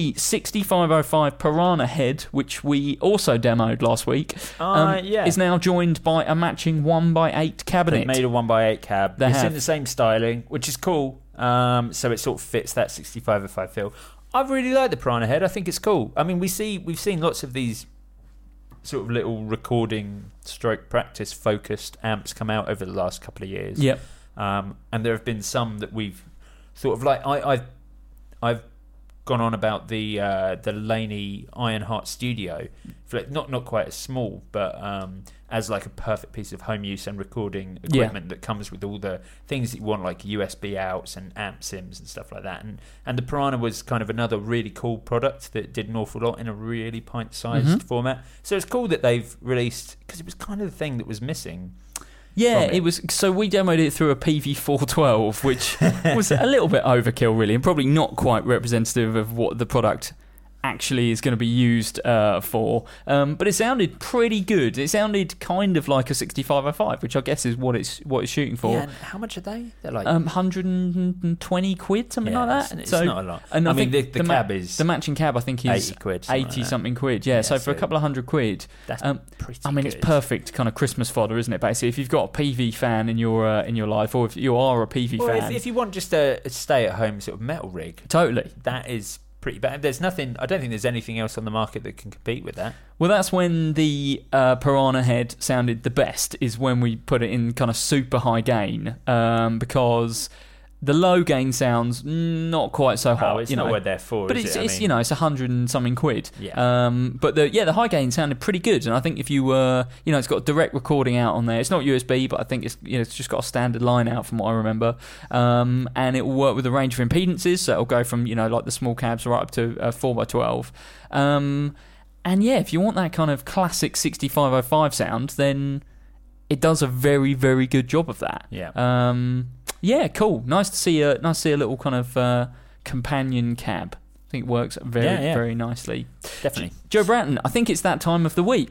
PV6505 Piranha head, which we also demoed last week, is now joined by a matching 1x8 cabinet. They made a 1x8 cab. It's in the same styling, which is cool. So it sort of fits that 6505 feel. I really like the Piranha head. I think it's cool. I mean, we've seen lots of these sort of little recording stroke practice focused amps come out over the last couple of years. Yep. And there have been some that we've sort of like I've gone on about the Laney Ironheart Studio, not quite as small, but as like a perfect piece of home use and recording equipment that comes with all the things that you want, like USB outs and amp sims and stuff like that. And the Piranha was kind of another really cool product that did an awful lot in a really pint-sized format. So it's cool that they've released, because it was kind of the thing that was missing. Yeah, it was. So we demoed it through a PV412, which was a little bit overkill, really, and probably not quite representative of what the product actually is going to be used for. But it sounded pretty good. It sounded kind of like a 6505, which I guess is what it's shooting for. Yeah, and how much are they? They're like 120 quid, something like that. It's not a lot. And I mean, the cab is the matching cab. I think is 80 quid, 80 something quid. Yeah, so for a couple of $100, that's pretty. I mean, good. it's perfect kind of Christmas fodder, isn't it? Basically, if you've got a PV fan in your life, or if you are a PV fan, if you want just a stay-at-home sort of metal rig, totally, that is pretty bad. There's nothing. I don't think there's anything else on the market that can compete with that. Well, that's when the Piranha head sounded the best. Is when we put it in kind of super high gain, because the low gain sounds not quite so hot. It's not what they're for, but it's it's it's 100 and something quid. Yeah. But the high gain sounded pretty good, and I think if you were, it's got direct recording out on there. It's not USB, but I think it's it's just got a standard line out from what I remember. And it will work with a range of impedances, so it'll go from like the small cabs right up to 4x12. And yeah, if you want that kind of classic 6505 sound, then it does a very, very good job of that. Yeah. Yeah, cool. Nice to see a little kind of companion cab. I think it works very nicely. Definitely. Joe Bratton, I think it's that time of the week.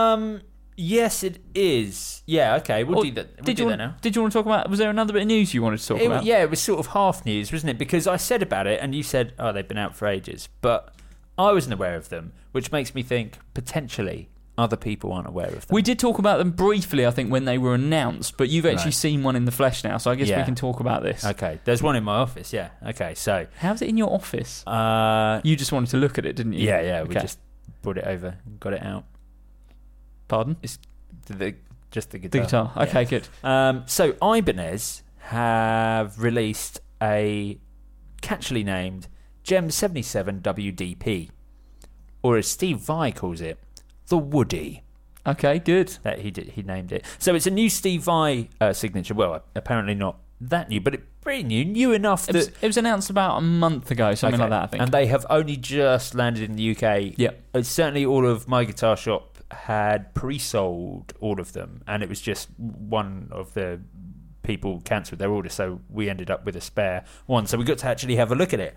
Yes, it is. Yeah, okay, we'll do that. Did you want to talk about? Was there another bit of news you wanted to talk about? Yeah, it was sort of half news, wasn't it? Because I said about it, and you said, "Oh, they've been out for ages," but I wasn't aware of them, which makes me think potentially other people aren't aware of them. We did talk about them briefly, I think, when they were announced, but you've actually seen one in the flesh now, so I guess we can talk about this. Okay, there's one in my office, yeah. Okay, so... How's it in your office? You just wanted to look at it, didn't you? Yeah, we just brought it over, got it out. Pardon? It's just the guitar. The guitar, okay, good. So Ibanez have released a catchily named Gem 77 WDP, or as Steve Vai calls it, the Woody. Okay, good. That he named it. So it's a new Steve Vai signature. Well, apparently not that new, but pretty new enough that it was announced about a month ago, something like that, I think. And they have only just landed in the UK. Yeah. Certainly all of My Guitar Shop had pre-sold all of them, and it was just one of the people cancelled their order, so we ended up with a spare one. So we got to actually have a look at it.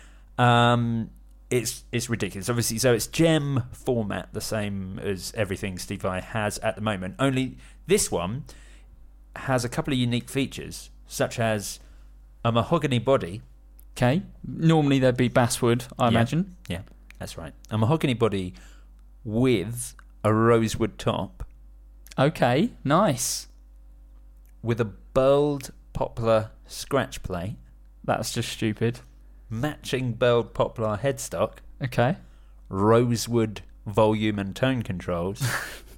It's ridiculous, obviously. So it's gem format, the same as everything Steve Vai has at the moment. Only this one has a couple of unique features, such as a mahogany body. Okay. Normally there'd be basswood, I imagine. Yeah, that's right. A mahogany body with a rosewood top. Okay, nice. With a burled poplar scratch plate. That's just stupid. Matching burled poplar headstock. Okay. Rosewood volume and tone controls.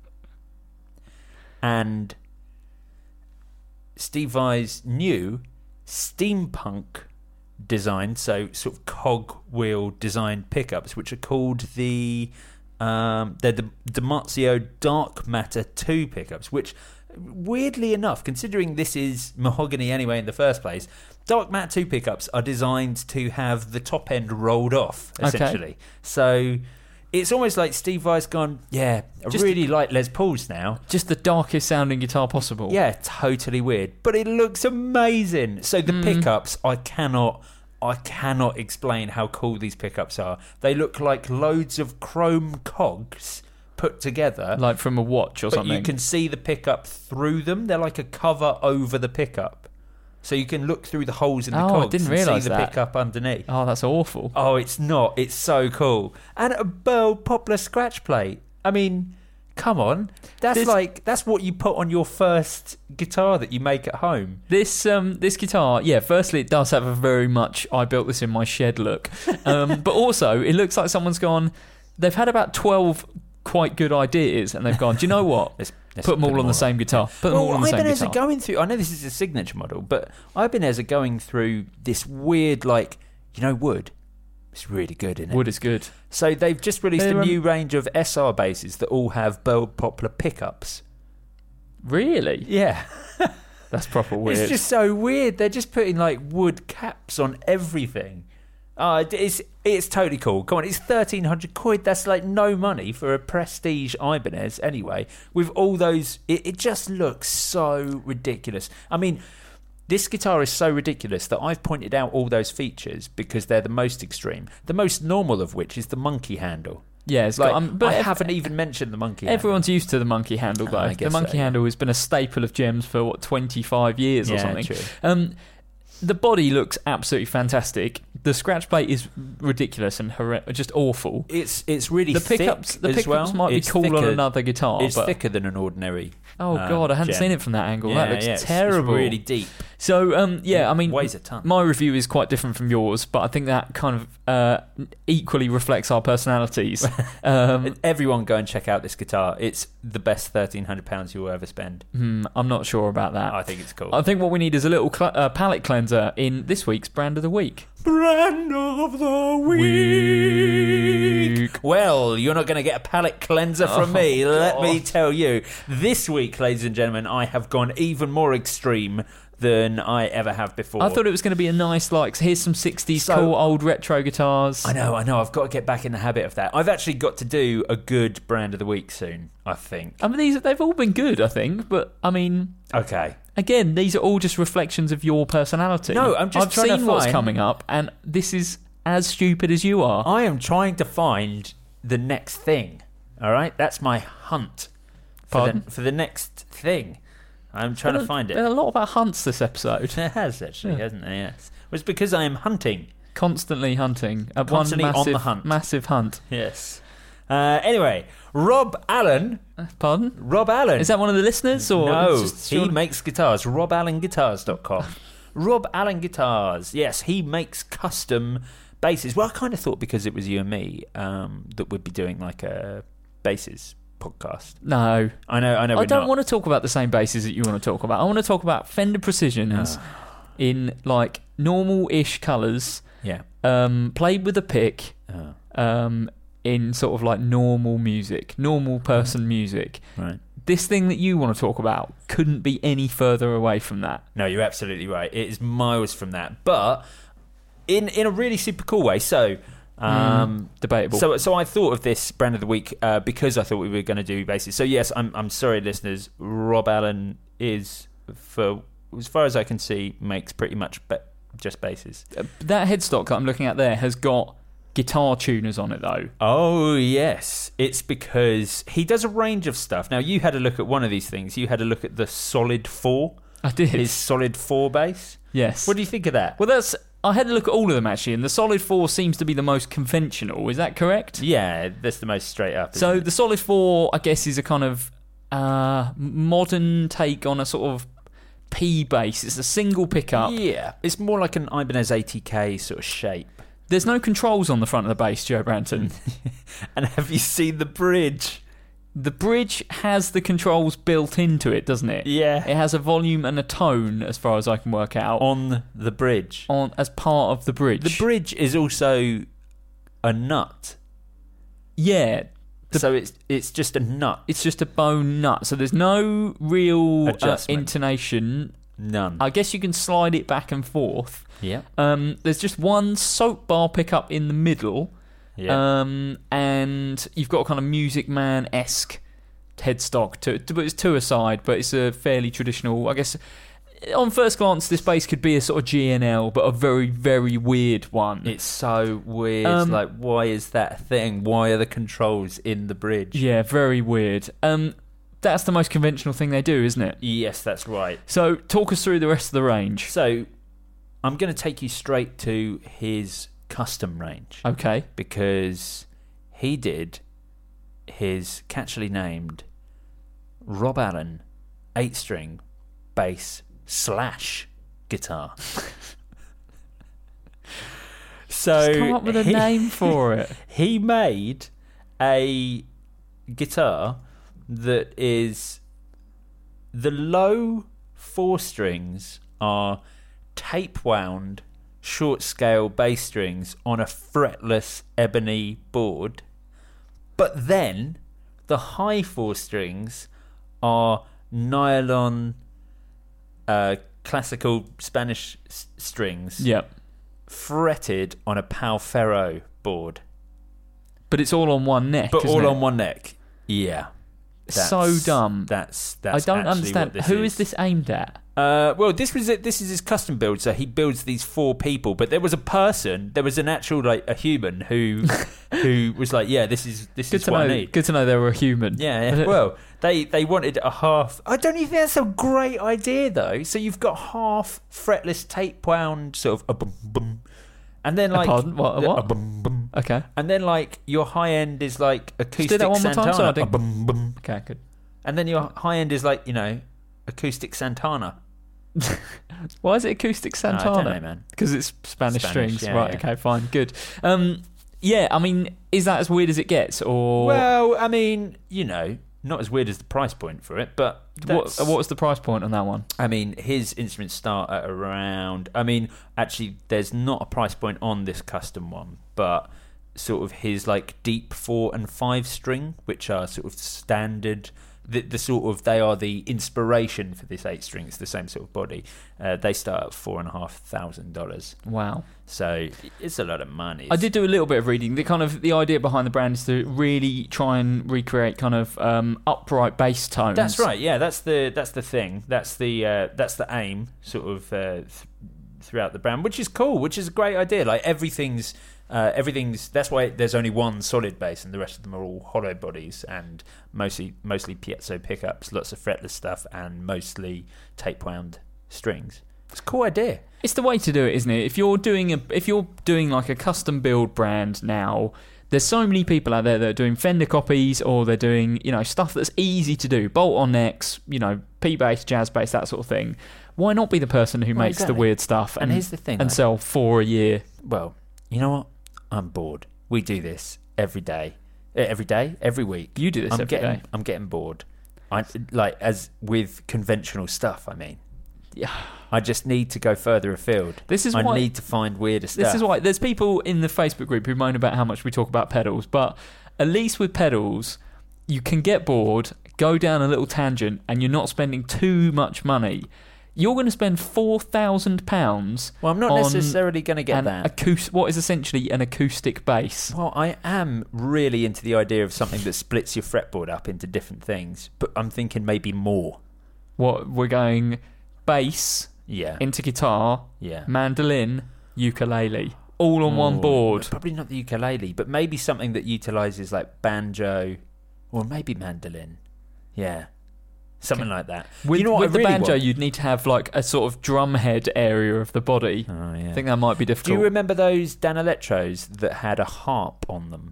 And Steve Vai's new steampunk design, so sort of cogwheel designed pickups, which are called they're the DiMarzio Dark Matter 2 pickups, which weirdly enough, considering this is mahogany anyway in the first place, Dark Matte 2 pickups are designed to have the top end rolled off, essentially. Okay. So it's almost like Steve Vai's gone, I really like Les Pauls now. Just the darkest sounding guitar possible. Yeah, totally weird. But it looks amazing. So the pickups, I cannot explain how cool these pickups are. They look like loads of chrome cogs put together. Like from a watch or something. But you can see the pickup through them. They're like a cover over the pickup. So you can look through the holes in the cogs I didn't realise and see the pickup underneath. Oh, that's awful. Oh, it's not. It's so cool. And a Burl Poplar scratch plate. I mean, come on. That's what you put on your first guitar that you make at home. This guitar, firstly it does have a very much I built this in my shed look. But also it looks like someone's gone, they've had about 12 quite good ideas and they've gone, do you know what? Let's put them all on the same guitar. Put them all on the same guitar. Ibanez are going through, I know this is a signature model, but Ibanez are going through this weird, wood. It's really good, isn't it? Wood is good. So they've just released a new range of SR basses that all have Burl Poplar pickups. Really? Yeah. That's proper weird. It's just so weird. They're just putting wood caps on everything. It's totally cool. Come on, it's 1,300 quid. That's no money for a prestige Ibanez anyway. With all those, it just looks so ridiculous. I mean, this guitar is so ridiculous that I've pointed out all those features because they're the most extreme. The most normal of which is the monkey handle. Yeah, but I haven't even mentioned the monkey handle. Everyone's used to the monkey handle, though. The monkey handle has been a staple of Gems for, 25 years or something? True. The body looks absolutely fantastic. The scratch plate is ridiculous and just awful. It's really thick. The pickups might be cool on another guitar. It's thicker than an ordinary. Oh God, I hadn't seen it from that angle. Yeah, that looks terrible. It's really deep. So I mean, weighs a ton. My review is quite different from yours, but I think that kind of equally reflects our personalities. Everyone go and check out this guitar. It's the best £1,300 you'll ever spend. I'm not sure about that. I think it's cool. I think what we need is a little palate cleanser in this week's Brand of the Week. Brand of the Week. Well, you're not going to get a palate cleanser from me. God. Let me tell you. This week, ladies and gentlemen, I have gone even more extreme than I ever have before. I thought it was going to be a nice, here's some 60s cool old retro guitars. I know. I've got to get back in the habit of that. I've actually got to do a good Brand of the Week soon, I think. I mean, they've all been good, I think, but, I mean... Okay. Again, these are all just reflections of your personality. No, I've seen what's coming up, and this is as stupid as you are. I am trying to find the next thing, all right? That's my hunt for the next thing. I'm trying to find it. There's a lot about hunts this episode. There has, actually, hasn't there? Yes. Well, it's because I am hunting. Constantly hunting. Constantly one massive, on the hunt. Massive hunt. Yes. Anyway, Rob Allen. Pardon? Rob Allen. Is that one of the listeners? Or no, he makes guitars. RobAllenGuitars.com. Rob Allen Guitars. Yes, he makes custom basses. Well, I kind of thought because it was you and me that we'd be doing a basses podcast. No. I know. I don't want to talk about the same basses that you want to talk about. I want to talk about Fender Precisions in normal-ish colours. Yeah. Played with a pick. In sort of normal music, normal person music. Right. This thing that you want to talk about couldn't be any further away from that. No, you're absolutely right. It is miles from that, but in a really super cool way. So, debatable. So I thought of this Brand of the Week because I thought we were going to do basses. So yes, I'm sorry, listeners. Rob Allen is, for as far as I can see, makes pretty much just basses. That headstock that I'm looking at there has got guitar tuners on it, though. Oh, yes. It's because he does a range of stuff. Now, you had a look at one of these things. You had a look at the Solid 4. I did. His Solid 4 bass. Yes. What do you think of that? Well, I had a look at all of them, actually, and the Solid 4 seems to be the most conventional. Is that correct? Yeah, that's the most straight up. So the Solid 4, I guess, is a kind of modern take on a sort of P bass. It's a single pickup. Yeah. It's more like an Ibanez ATK sort of shape. There's no controls on the front of the bass, Joe Branton. And have you seen the bridge? The bridge has the controls built into it, doesn't it? Yeah. It has a volume and a tone, as far as I can work out. On the bridge. As part of the bridge. The bridge is also a nut. Yeah. So it's just a nut. It's just a bone nut. So there's no real Adjustment. Intonation. None. I guess you can slide it back and forth. Yeah. There's just one soap bar pickup in the middle. Yeah. And you've got a kind of Music Man-esque headstock. But it's to a side, but it's a fairly traditional, I guess. On first glance, this bass could be a sort of GNL, but a very, very weird one. It's so weird. Like, why is that a thing? Why are the controls in the bridge? Yeah, very weird. That's the most conventional thing they do, isn't it? Yes, that's right. So, talk us through the rest of the range. So, I'm going to take you straight to his custom range. Okay. Because he did his catchily named Rob Allen 8-string bass / guitar. So just come up with a name for it. He made a guitar that is, the low 4 strings are tape wound short scale bass strings on a fretless ebony board, but then the high 4 strings are nylon classical Spanish strings, Yep. fretted on a Pal Ferro board. But it's all on one neck. But isn't all it? on one neck. Yeah. So dumb. That's I don't actually understand. what Who is this aimed at? Well, this is his custom build. So he builds these 4 people, but there was an actual a human who was like, yeah, this is what I need. Good to know they were a human. Yeah. Well, they wanted a half. I don't even think that's a great idea though. So you've got half fretless tape wound sort of a bum bum, and then like Pardon? What? a bum bum. Okay. And then like your high end is like acoustic do that one more time, Santana. so I A bum bum. Okay, good. And then your high end is like, acoustic Santana. Why is it acoustic Santana? I don't know, man. Because it's Spanish strings. yeah, Right, yeah. okay, fine, good. Yeah, I mean, is that as weird as it gets? Or Well, I mean, not as weird as the price point for it, but what was the price point on that one? I mean, his instruments start at around... actually, there's not a price point on this custom one, but sort of his, deep 4 and 5 string, which are sort of standard... They are the inspiration for this 8-string. It's the same sort of body. They start at $4,500. Wow. So it's a lot of money. I did do a little bit of reading. The idea behind the brand is to really try and recreate kind of upright bass tones. That's right. Yeah, that's the thing. That's the aim, sort of throughout the brand, which is cool. Which is a great idea. Like everything's. That's why there's only one solid bass, and the rest of them are all hollow bodies and mostly piezo pickups, lots of fretless stuff, and mostly tape wound strings. It's a cool idea. It's the way to do it, isn't it? If you're doing like a custom build brand now, there's so many people out there that are doing Fender copies, or they're doing stuff that's easy to do, bolt-on necks, P bass, jazz bass, that sort of thing. Why not be the person who makes the weird stuff and here's the thing, and sell 4 a year? Well, you know what? I'm bored. We do this every week. You do this every day. I'm getting bored. As with conventional stuff, I mean. Yeah. I just need to go further afield. I need to find weirder stuff. This is why there's people in the Facebook group who moan about how much we talk about pedals, but at least with pedals, you can get bored, go down a little tangent, and you're not spending too much money. You're going to spend £4,000. Well, I'm not necessarily going to get that. What is essentially an acoustic bass. Well, I am really into the idea of something that splits your fretboard up into different things, but I'm thinking maybe more. What, we're going bass into guitar, mandolin, ukulele, all on one board. Probably not the ukulele, but maybe something that utilises like banjo or maybe mandolin. Yeah. Something like that. With the banjo, you'd need to have like a sort of drum head area of the body. Oh, yeah. I think that might be difficult. Do you remember those Danelectros that had a harp on them?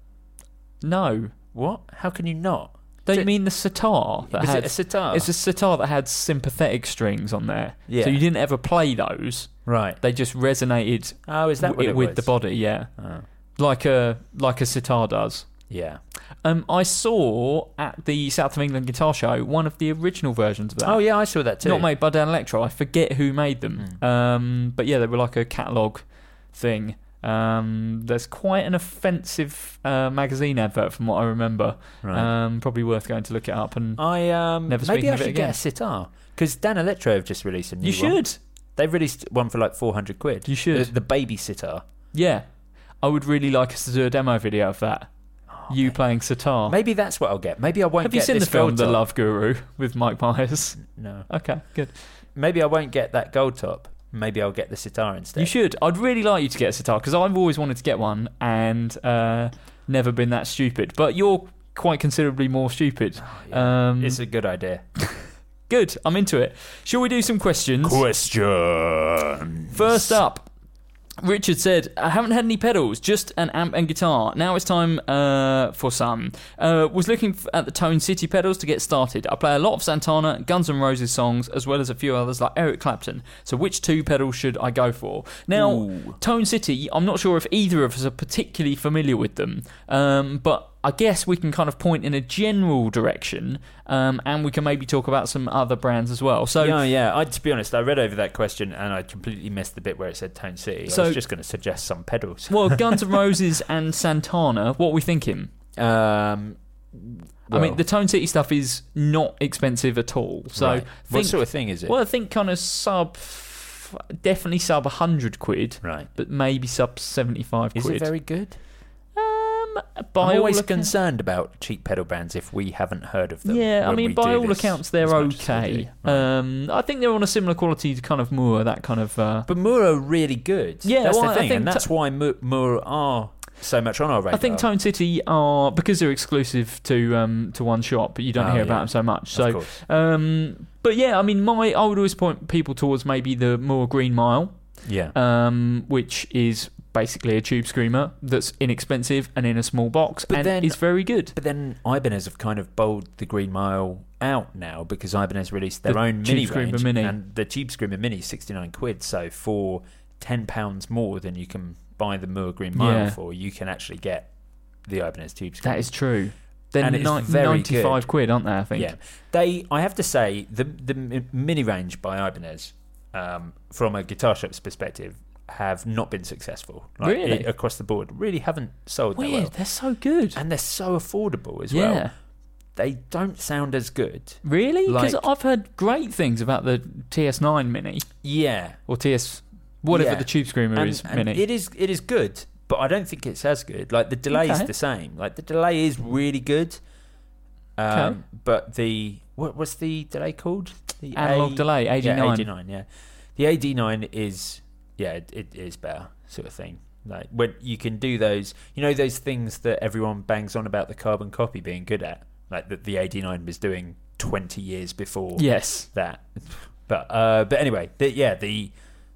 No. What? How can you not? Don't you mean the sitar? Was it a sitar? It's a sitar that had sympathetic strings on there. Yeah. So you didn't ever play those. Right. They just resonated is that what it with was? the body, yeah. Oh. Like a sitar does. Yeah. I saw at the South of England Guitar Show one of the original versions of that. Oh, yeah, I saw that too. Not made by Danelectro. I forget who made them. But yeah, they were like a catalogue thing. There's quite an offensive magazine advert from what I remember. Right. Probably worth going to look it up. And maybe never speaking I of it should again. get a sitar, because Dan Electro have just released a new You one. should. They've released one for like 400 quid. You should. The baby sitar. Yeah. I would really like us to do a demo video of that. You playing sitar. Maybe that's what I'll get. Maybe I won't Have get you seen this the film gold The top. Love Guru with Mike Myers? No. Okay, good. Maybe I won't get that gold top. Maybe I'll get the sitar instead. You should. I'd really like you to get a sitar because I've always wanted to get one and never been that stupid. But you're quite considerably more stupid. Oh, yeah. It's a good idea. Good. I'm into it. Shall we do some questions? Questions. First up, Richard said, I haven't had any pedals, just an amp and guitar. Now it's time for some. Was looking at the Tone City pedals to get started. I play a lot of Santana, Guns N' Roses songs, as well as a few others like Eric Clapton. So which two pedals should I go for? Now, Tone City, I'm not sure if either of us are particularly familiar with them, but I guess we can kind of point in a general direction, and we can maybe talk about some other brands as well. So, yeah. To be honest, I read over that question and I completely missed the bit where it said Tone City. I was just going to suggest some pedals. Well, Guns N' Roses and Santana, what are we thinking? I mean, the Tone City stuff is not expensive at all. So, right. What sort of thing is it? Well, I think kind of definitely sub 100 quid, right? But maybe sub 75 quid. Is it very good? I'm always concerned about cheap pedal brands if we haven't heard of them. Yeah, I mean, by all accounts, they're okay. Right. I think they're on a similar quality to kind of Moore, that kind of... But Moore are really good. Yeah, that's well, the thing, I think and that's why Moore are so much on our radar. I think Tone City are, because they're exclusive to one shop, but you don't hear about them so much. So, of course. But yeah, I mean, I would always point people towards maybe the Moore Green Mile, which is basically a tube screamer that's inexpensive and in a small box, but then is very good. But then Ibanez have kind of bowled the Green Mile out now because Ibanez released their own mini range, and the Tube Screamer Mini is 69 quid. So for £10 more than you can buy the Moore Green Mile for, you can actually get the Ibanez Tube Screamer. That is true. They're and it's very 95 quid, aren't they? I think. Yeah, I have to say the mini range by Ibanez, from a guitar shop's perspective, have not been successful. Really? Across the board. Really haven't sold that well. They're so good. And they're so affordable as well. They don't sound as good. Really? Because I've heard great things about the TS9 Mini. Yeah. Or TS... whatever the Tube Screamer is Mini. It is good, but I don't think it's as good. Like, the delay is the same. Like, the delay is really good. But the... What's the delay called? The Analog delay, AD9. Yeah, AD9, yeah. The AD9 is... Yeah, it is better, sort of thing. Like, when you can do those, those things that everyone bangs on about the carbon copy being good at, like that the AD9 was doing 20 years before. Yes, that. But anyway, the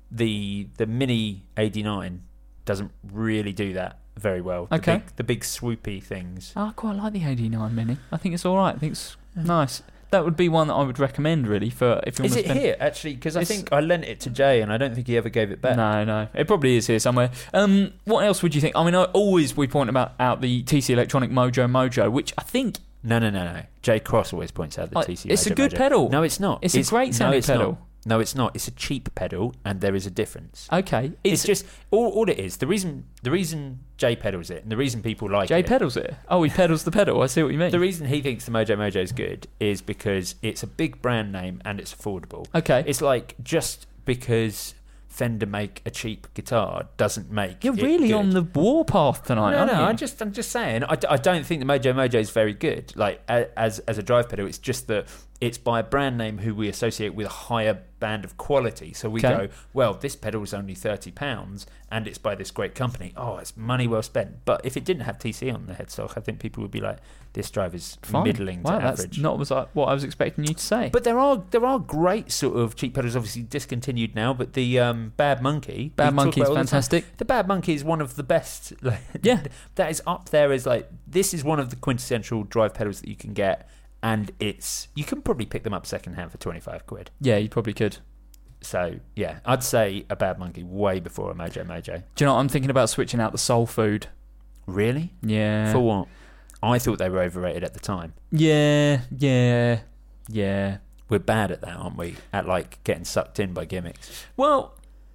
mini AD9 doesn't really do that very well. The big swoopy things. I quite like the AD9 Mini. I think it's all right. I think it's nice. That would be one that I would recommend, really, for if you want to spend... Is it here, actually? Because I think I lent it to Jay, and I don't think he ever gave it back. No. It probably is here somewhere. What else would you think? I mean, we point out the TC Electronic Mojo, which I think... No. Jay Cross always points out the TC Mojo. It's a good pedal. No, it's not. It's a great sounding pedal. No, it's not. It's a cheap pedal, and there is a difference. Okay. It's just... All it is, the reason Jay pedals it, and the reason people like Jay pedals it? Oh, he pedals the pedal. I see what you mean. The reason he thinks the Mojo is good is because it's a big brand name and it's affordable. Okay. It's like, just because Fender make a cheap guitar doesn't make You're really good. on the warpath tonight, aren't you? I'm just saying. I don't think the Mojo is very good. Like, as a drive pedal, it's just that it's by a brand name who we associate with a higher band of quality. So we go, well, this pedal is only £30 and it's by this great company. Oh, it's money well spent. But if it didn't have TC on the headstock, I think people would be like, this drive is middling to average. That's not what I was expecting you to say. But there are great sort of cheap pedals, obviously discontinued now, but the Bad Monkey. Bad Monkey is fantastic. The Bad Monkey is one of the best. That is up there as like, this is one of the quintessential drive pedals that you can get. And you can probably pick them up secondhand for 25 quid. Yeah, you probably could. So, yeah, I'd say a Bad Monkey way before a Mojo. Do you know what? I'm thinking about switching out the Soul Food. Really? Yeah. For what? I thought they were overrated at the time. Yeah. We're bad at that, aren't we? At, like, getting sucked in by gimmicks. Well,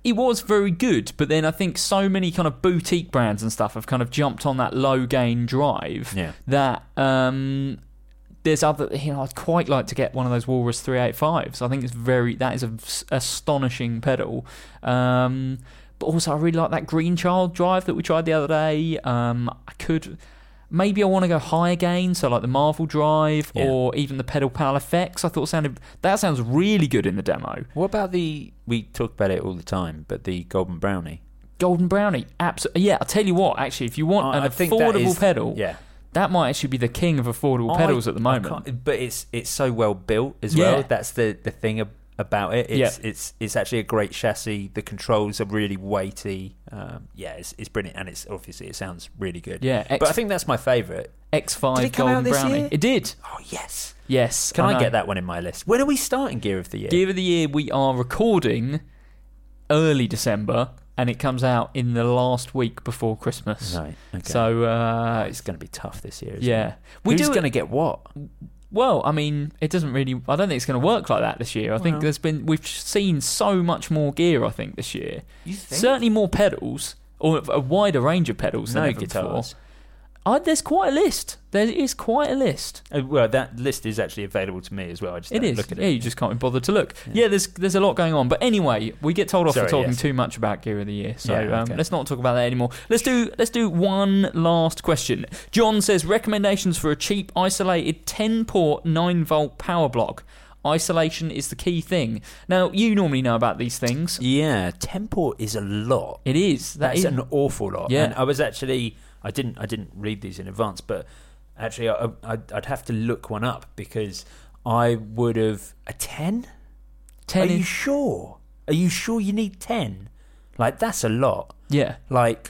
It was very good, but then I think so many kind of boutique brands and stuff have kind of jumped on that low gain drive that there's other. I'd quite like to get one of those Walrus 385s. I think that is an astonishing pedal. But also I really like that Green Child drive that we tried the other day. Maybe I want to go higher gain, so like the Marvel drive or even the Pedal Pal FX. I thought that sounds really good in the demo. What about we talk about it all the time, but the Golden Brownie? Golden Brownie, absolutely. Yeah, I'll tell you what, actually, if you want an affordable pedal, that might actually be the king of affordable pedals at the moment. But it's so well built as well. That's the thing about it. It's actually a great chassis. The controls are really weighty. It's brilliant, and it's obviously it sounds really good. Yeah, but I think that's my favourite. X5 did it come Golden out this Brownie. Year? It did. Oh yes, yes. Can I get that one in my list? When are we starting Gear of the Year? Gear of the Year, we are recording early December, and it comes out in the last week before Christmas. Right. Okay. So it's going to be tough this year. Who's going to get what? Well, I mean, it doesn't really. I don't think it's going to work like that this year. I think we've seen so much more gear. I think this year, you think? Certainly more pedals, or a wider range of pedals than ever guitars. Before. There's quite a list. There is quite a list. Well, that list is actually available to me as well. I just don't look at it. Yeah, you just can't be bothered to look. Yeah, there's a lot going on. But anyway, we get told off for talking too much about Gear of the Year. So let's not talk about that anymore. Let's do one last question. John says, recommendations for a cheap, isolated 10-port 9-volt power block. Isolation is the key thing. Now, you normally know about these things. Yeah, 10-port is a lot. It is. That's an awful lot. Yeah. And I was actually... I didn't read these in advance, but actually I'd have to look one up because I would have... A 10? 10 Are you sure? Are you sure you need 10? Like, that's a lot. Yeah. Like,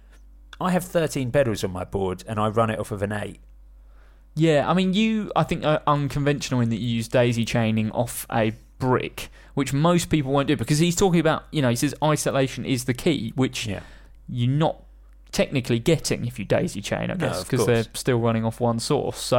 I have 13 pedals on my board and I run it off of an 8. Yeah, I mean, I think are unconventional in that you use daisy chaining off a brick, which most people won't do because he's talking about, he says isolation is the key, which you're not technically getting if you daisy chain, I guess, because they're still running off one source. So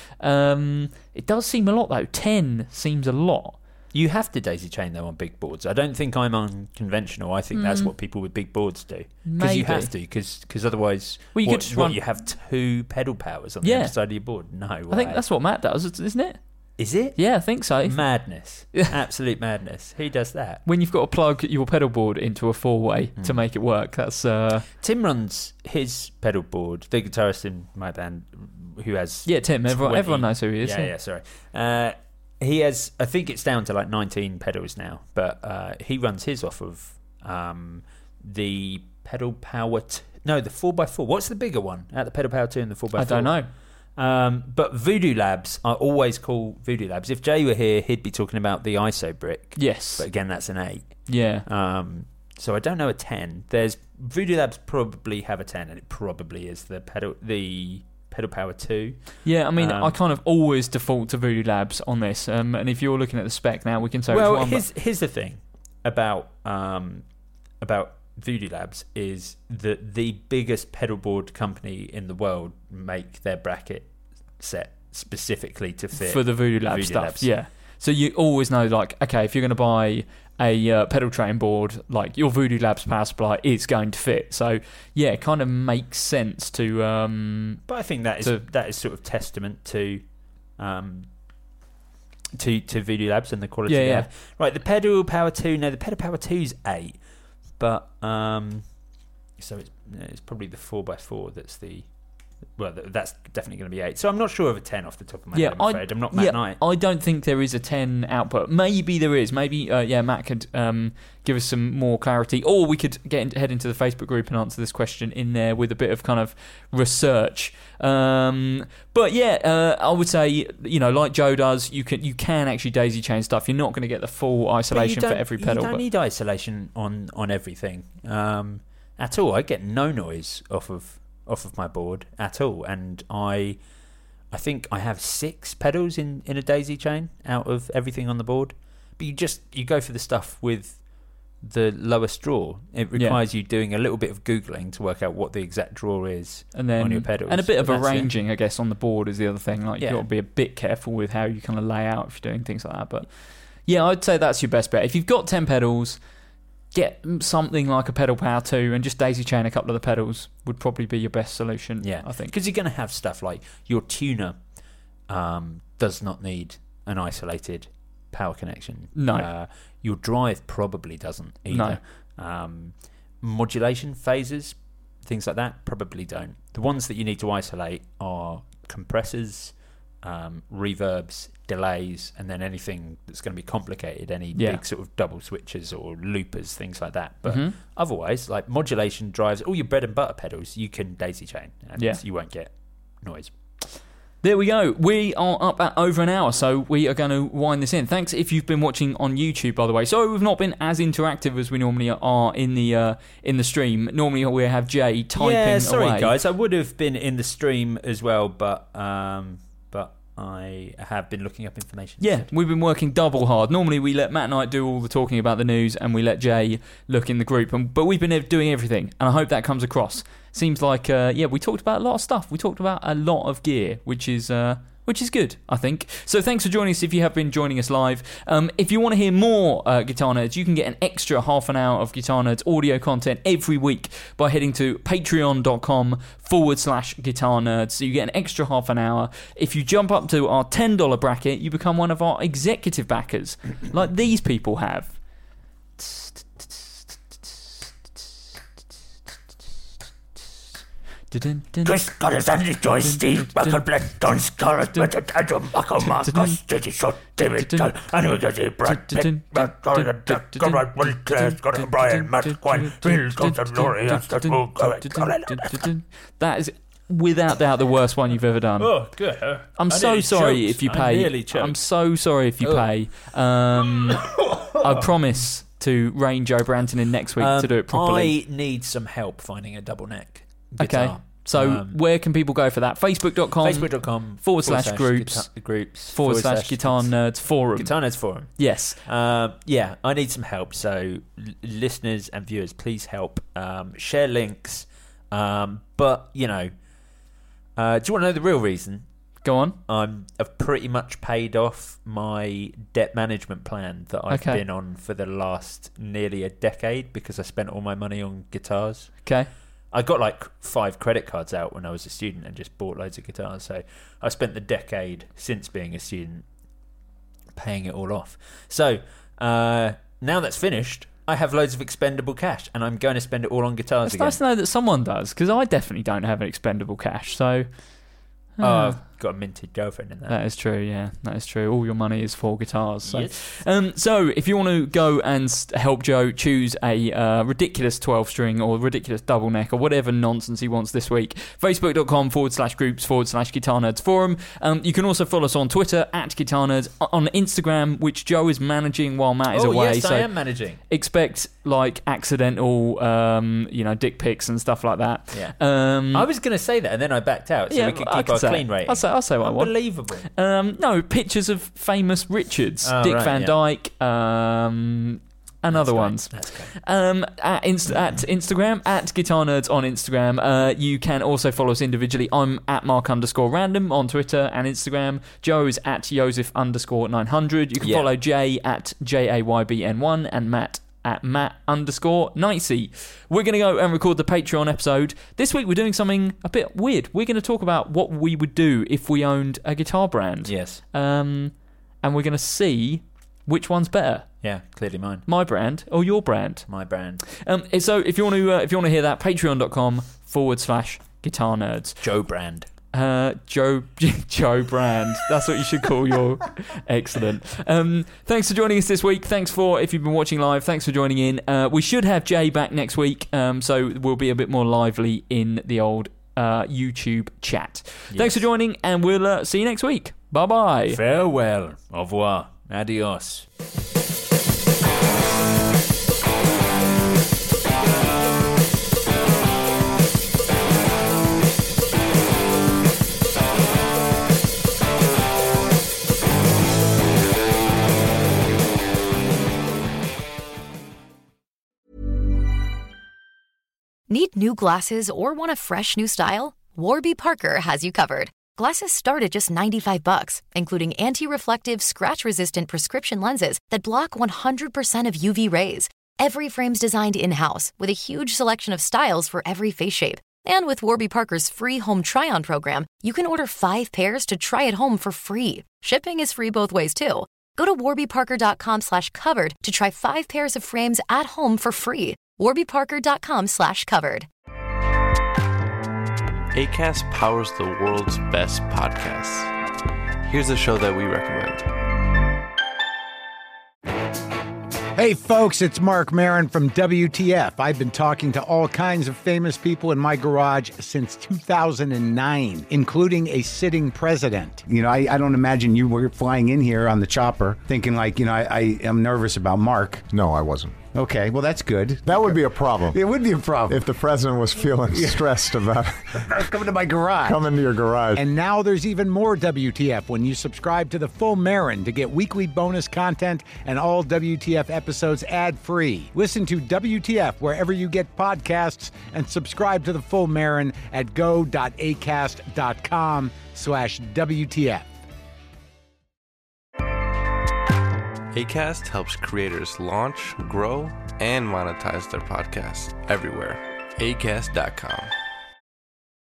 it does seem a lot, though. 10 seems a lot. You have to daisy chain, though, on big boards. I don't think I'm unconventional. I think that's what people with big boards do. Because you have to, because otherwise you could just you have 2 pedal powers on the other side of your board. No way. I think that's what Matt does, isn't it? Is it? Yeah, I think so. Madness. Absolute madness. Who does that? When you've got to plug your pedal board into a 4-way to make it work. That's Tim runs his pedal board, the guitarist in my band who has... Yeah, Tim. Everyone knows who he is. Yeah, sorry. He has, I think it's down to like 19 pedals now, but he runs his off of the Pedal Power... the 4x4. What's the bigger one? The Pedal Power 2 and the 4x4? I don't know. But Voodoo Labs, I always call Voodoo Labs. If Jay were here, he'd be talking about the ISO brick. Yes. But again, that's an 8. Yeah. So I don't know a 10. Voodoo Labs probably have a 10, and it probably is the Pedal Power 2. Yeah, I mean, I kind of always default to Voodoo Labs on this. And if you're looking at the spec now, we can say well, which one. Here's the thing about Voodoo Labs is that the biggest pedal board company in the world make their bracket set specifically to fit for the Voodoo Labs stuff. Yeah, so you always know, like, okay, if you're going to buy a pedal train board, like your Voodoo Labs power supply is going to fit. So yeah, it kind of makes sense to. But I think that is sort of testament to Voodoo Labs and the quality they have. Right, the Pedal Power 2. No, the Pedal Power 2's 8. But so it's probably the 4x4 that's the... Well, that's definitely going to be 8. So I'm not sure of a 10 off the top of my head, I'm afraid. I'm not Matt Knight. I don't think there is a 10 output. Maybe there is. Maybe, Matt could give us some more clarity. Or we could head into the Facebook group and answer this question in there with a bit of kind of research. But yeah, I would say, like Joe does, you can actually daisy chain stuff. You're not going to get the full isolation for every pedal. You don't need isolation on everything at all. I get no noise off of my board at all, and I think I have 6 pedals in a daisy chain out of everything on the board. But you go for the stuff with the lowest draw. It requires you doing a little bit of Googling to work out what the exact draw is on your pedals. And a bit of arranging, I guess, on the board is the other thing. Like, you've got to be a bit careful with how you kind of lay out if you're doing things like that. But yeah, I'd say that's your best bet. If you've got 10 pedals, get something like a Pedal Power 2 and just daisy chain a couple of the pedals would probably be your best solution. Yeah, I think. Because you're going to have stuff like your tuner does not need an isolated power connection. No. Your drive probably doesn't either. No. Modulation phases, things like that, probably don't. The ones that you need to isolate are compressors, reverbs, delays, and then anything that's going to be complicated, any big sort of double switches or loopers, things like that. But otherwise, like modulation drives, all your bread and butter pedals, you can daisy chain, and you won't get noise. There we go. We are up at over an hour, so we are going to wind this in. Thanks if you've been watching on YouTube, by the way. Sorry we've not been as interactive as we normally are in the stream. Normally we have Jay typing away. Yeah, sorry guys. I would have been in the stream as well, but I have been looking up information. Yeah, we've been working double hard. Normally we let Matt and I do all the talking about the news, and we let Jay look in the group. But we've been doing everything, and I hope that comes across. Seems like, we talked about a lot of stuff. We talked about a lot of gear, which is good, I think. So thanks for joining us if you have been joining us live. If you want to hear more Guitar Nerds, you can get an extra half an hour of Guitar Nerds audio content every week by heading to patreon.com/Guitar Nerds. So you get an extra half an hour. If you jump up to our $10 bracket, you become one of our executive backers, like these people have. Chris Goddard and Joy Steve Buckelblatt, Don Scarlett, Adam Buckle Marcus, J.T. Short, David Tull, and we got Brad Pitt, Conrad Wilkes, Scott Brian, Matt Quine, Phil Thompson, Laurie, That is without doubt the worst one you've ever done. Oh, good. I'm so sorry if you pay. I'm so sorry if you pay. I promise to rein Joe Branton in next week to do it properly. I need some help finding a double neck guitar. Okay. So where can people go for that? Facebook.com /groups /Guitar Nerds Forum. Guitar Nerds Forum. Yes. I need some help. So listeners and viewers, please help. Share links. But, do you want to know the real reason? Go on. I've pretty much paid off my debt management plan that I've been on for the last nearly a decade because I spent all my money on guitars. Okay. I got like 5 credit cards out when I was a student and just bought loads of guitars. So I spent the decade since being a student paying it all off. So now that's finished, I have loads of expendable cash and I'm going to spend it all on guitars again. It's nice to know that someone does, because I definitely don't have an expendable cash. So I've got a minted girlfriend in that. That is true, yeah. That is true. All your money is for guitars. So, yes. So if you want to go and help Joe choose a ridiculous 12-string or ridiculous double neck or whatever nonsense he wants this week, Facebook.com /groups /Guitar Nerds Forum. You can also follow us on Twitter @Guitar Nerds, on Instagram, which Joe is managing while Matt is away. Yes, I am managing. Expect like accidental, dick pics and stuff like that. Yeah. I was going to say that and then I backed out so we could keep our clean rating. I'll say what I want. Unbelievable. No, pictures of famous Richards, Dick Van Dyke, and other ones. That's great. At Instagram, @Guitar Nerds on Instagram. You can also follow us individually. I'm @Mark_Random on Twitter and Instagram. Joe's @Joseph_900. You can follow Jay @JAYBN1 and Matt @Matt_Nicey. We're going to go and record the Patreon episode. This week we're doing something a bit weird. We're going to talk about what we would do if we owned a guitar brand. Yes. And we're going to see which one's better. Yeah, clearly mine. My brand or your brand? My brand. So if you want to hear that, patreon.com /Guitar Nerds. Joe Brand. Joe Brand. That's what you should call your... Excellent. Thanks for joining us this week. If you've been watching live, thanks for joining in. We should have Jay back next week, so we'll be a bit more lively in the old YouTube chat. Yes. Thanks for joining, and we'll see you next week. Bye-bye. Farewell. Au revoir. Adios. Need new glasses or want a fresh new style? Warby Parker has you covered. Glasses start at just $95, including anti-reflective, scratch-resistant prescription lenses that block 100% of UV rays. Every frame's designed in-house with a huge selection of styles for every face shape. And with Warby Parker's free home try-on program, you can order 5 pairs to try at home for free. Shipping is free both ways, too. Go to warbyparker.com/covered to try 5 pairs of frames at home for free. warbyparker.com/covered. Acast powers the world's best podcasts. Here's a show that we recommend. Hey folks, it's Mark Maron from WTF. I've been talking to all kinds of famous people in my garage since 2009, including a sitting president. You know, I don't imagine you were flying in here on the chopper thinking like, I am nervous about Mark. No, I wasn't. Okay, well, that's good. That would be a problem. It would be a problem. If the president was feeling stressed about coming to my garage. Coming to your garage. And now there's even more WTF when you subscribe to the Full Marin to get weekly bonus content and all WTF episodes ad-free. Listen to WTF wherever you get podcasts and subscribe to the Full Marin at go.acast.com/WTF. Acast helps creators launch, grow, and monetize their podcasts everywhere. Acast.com.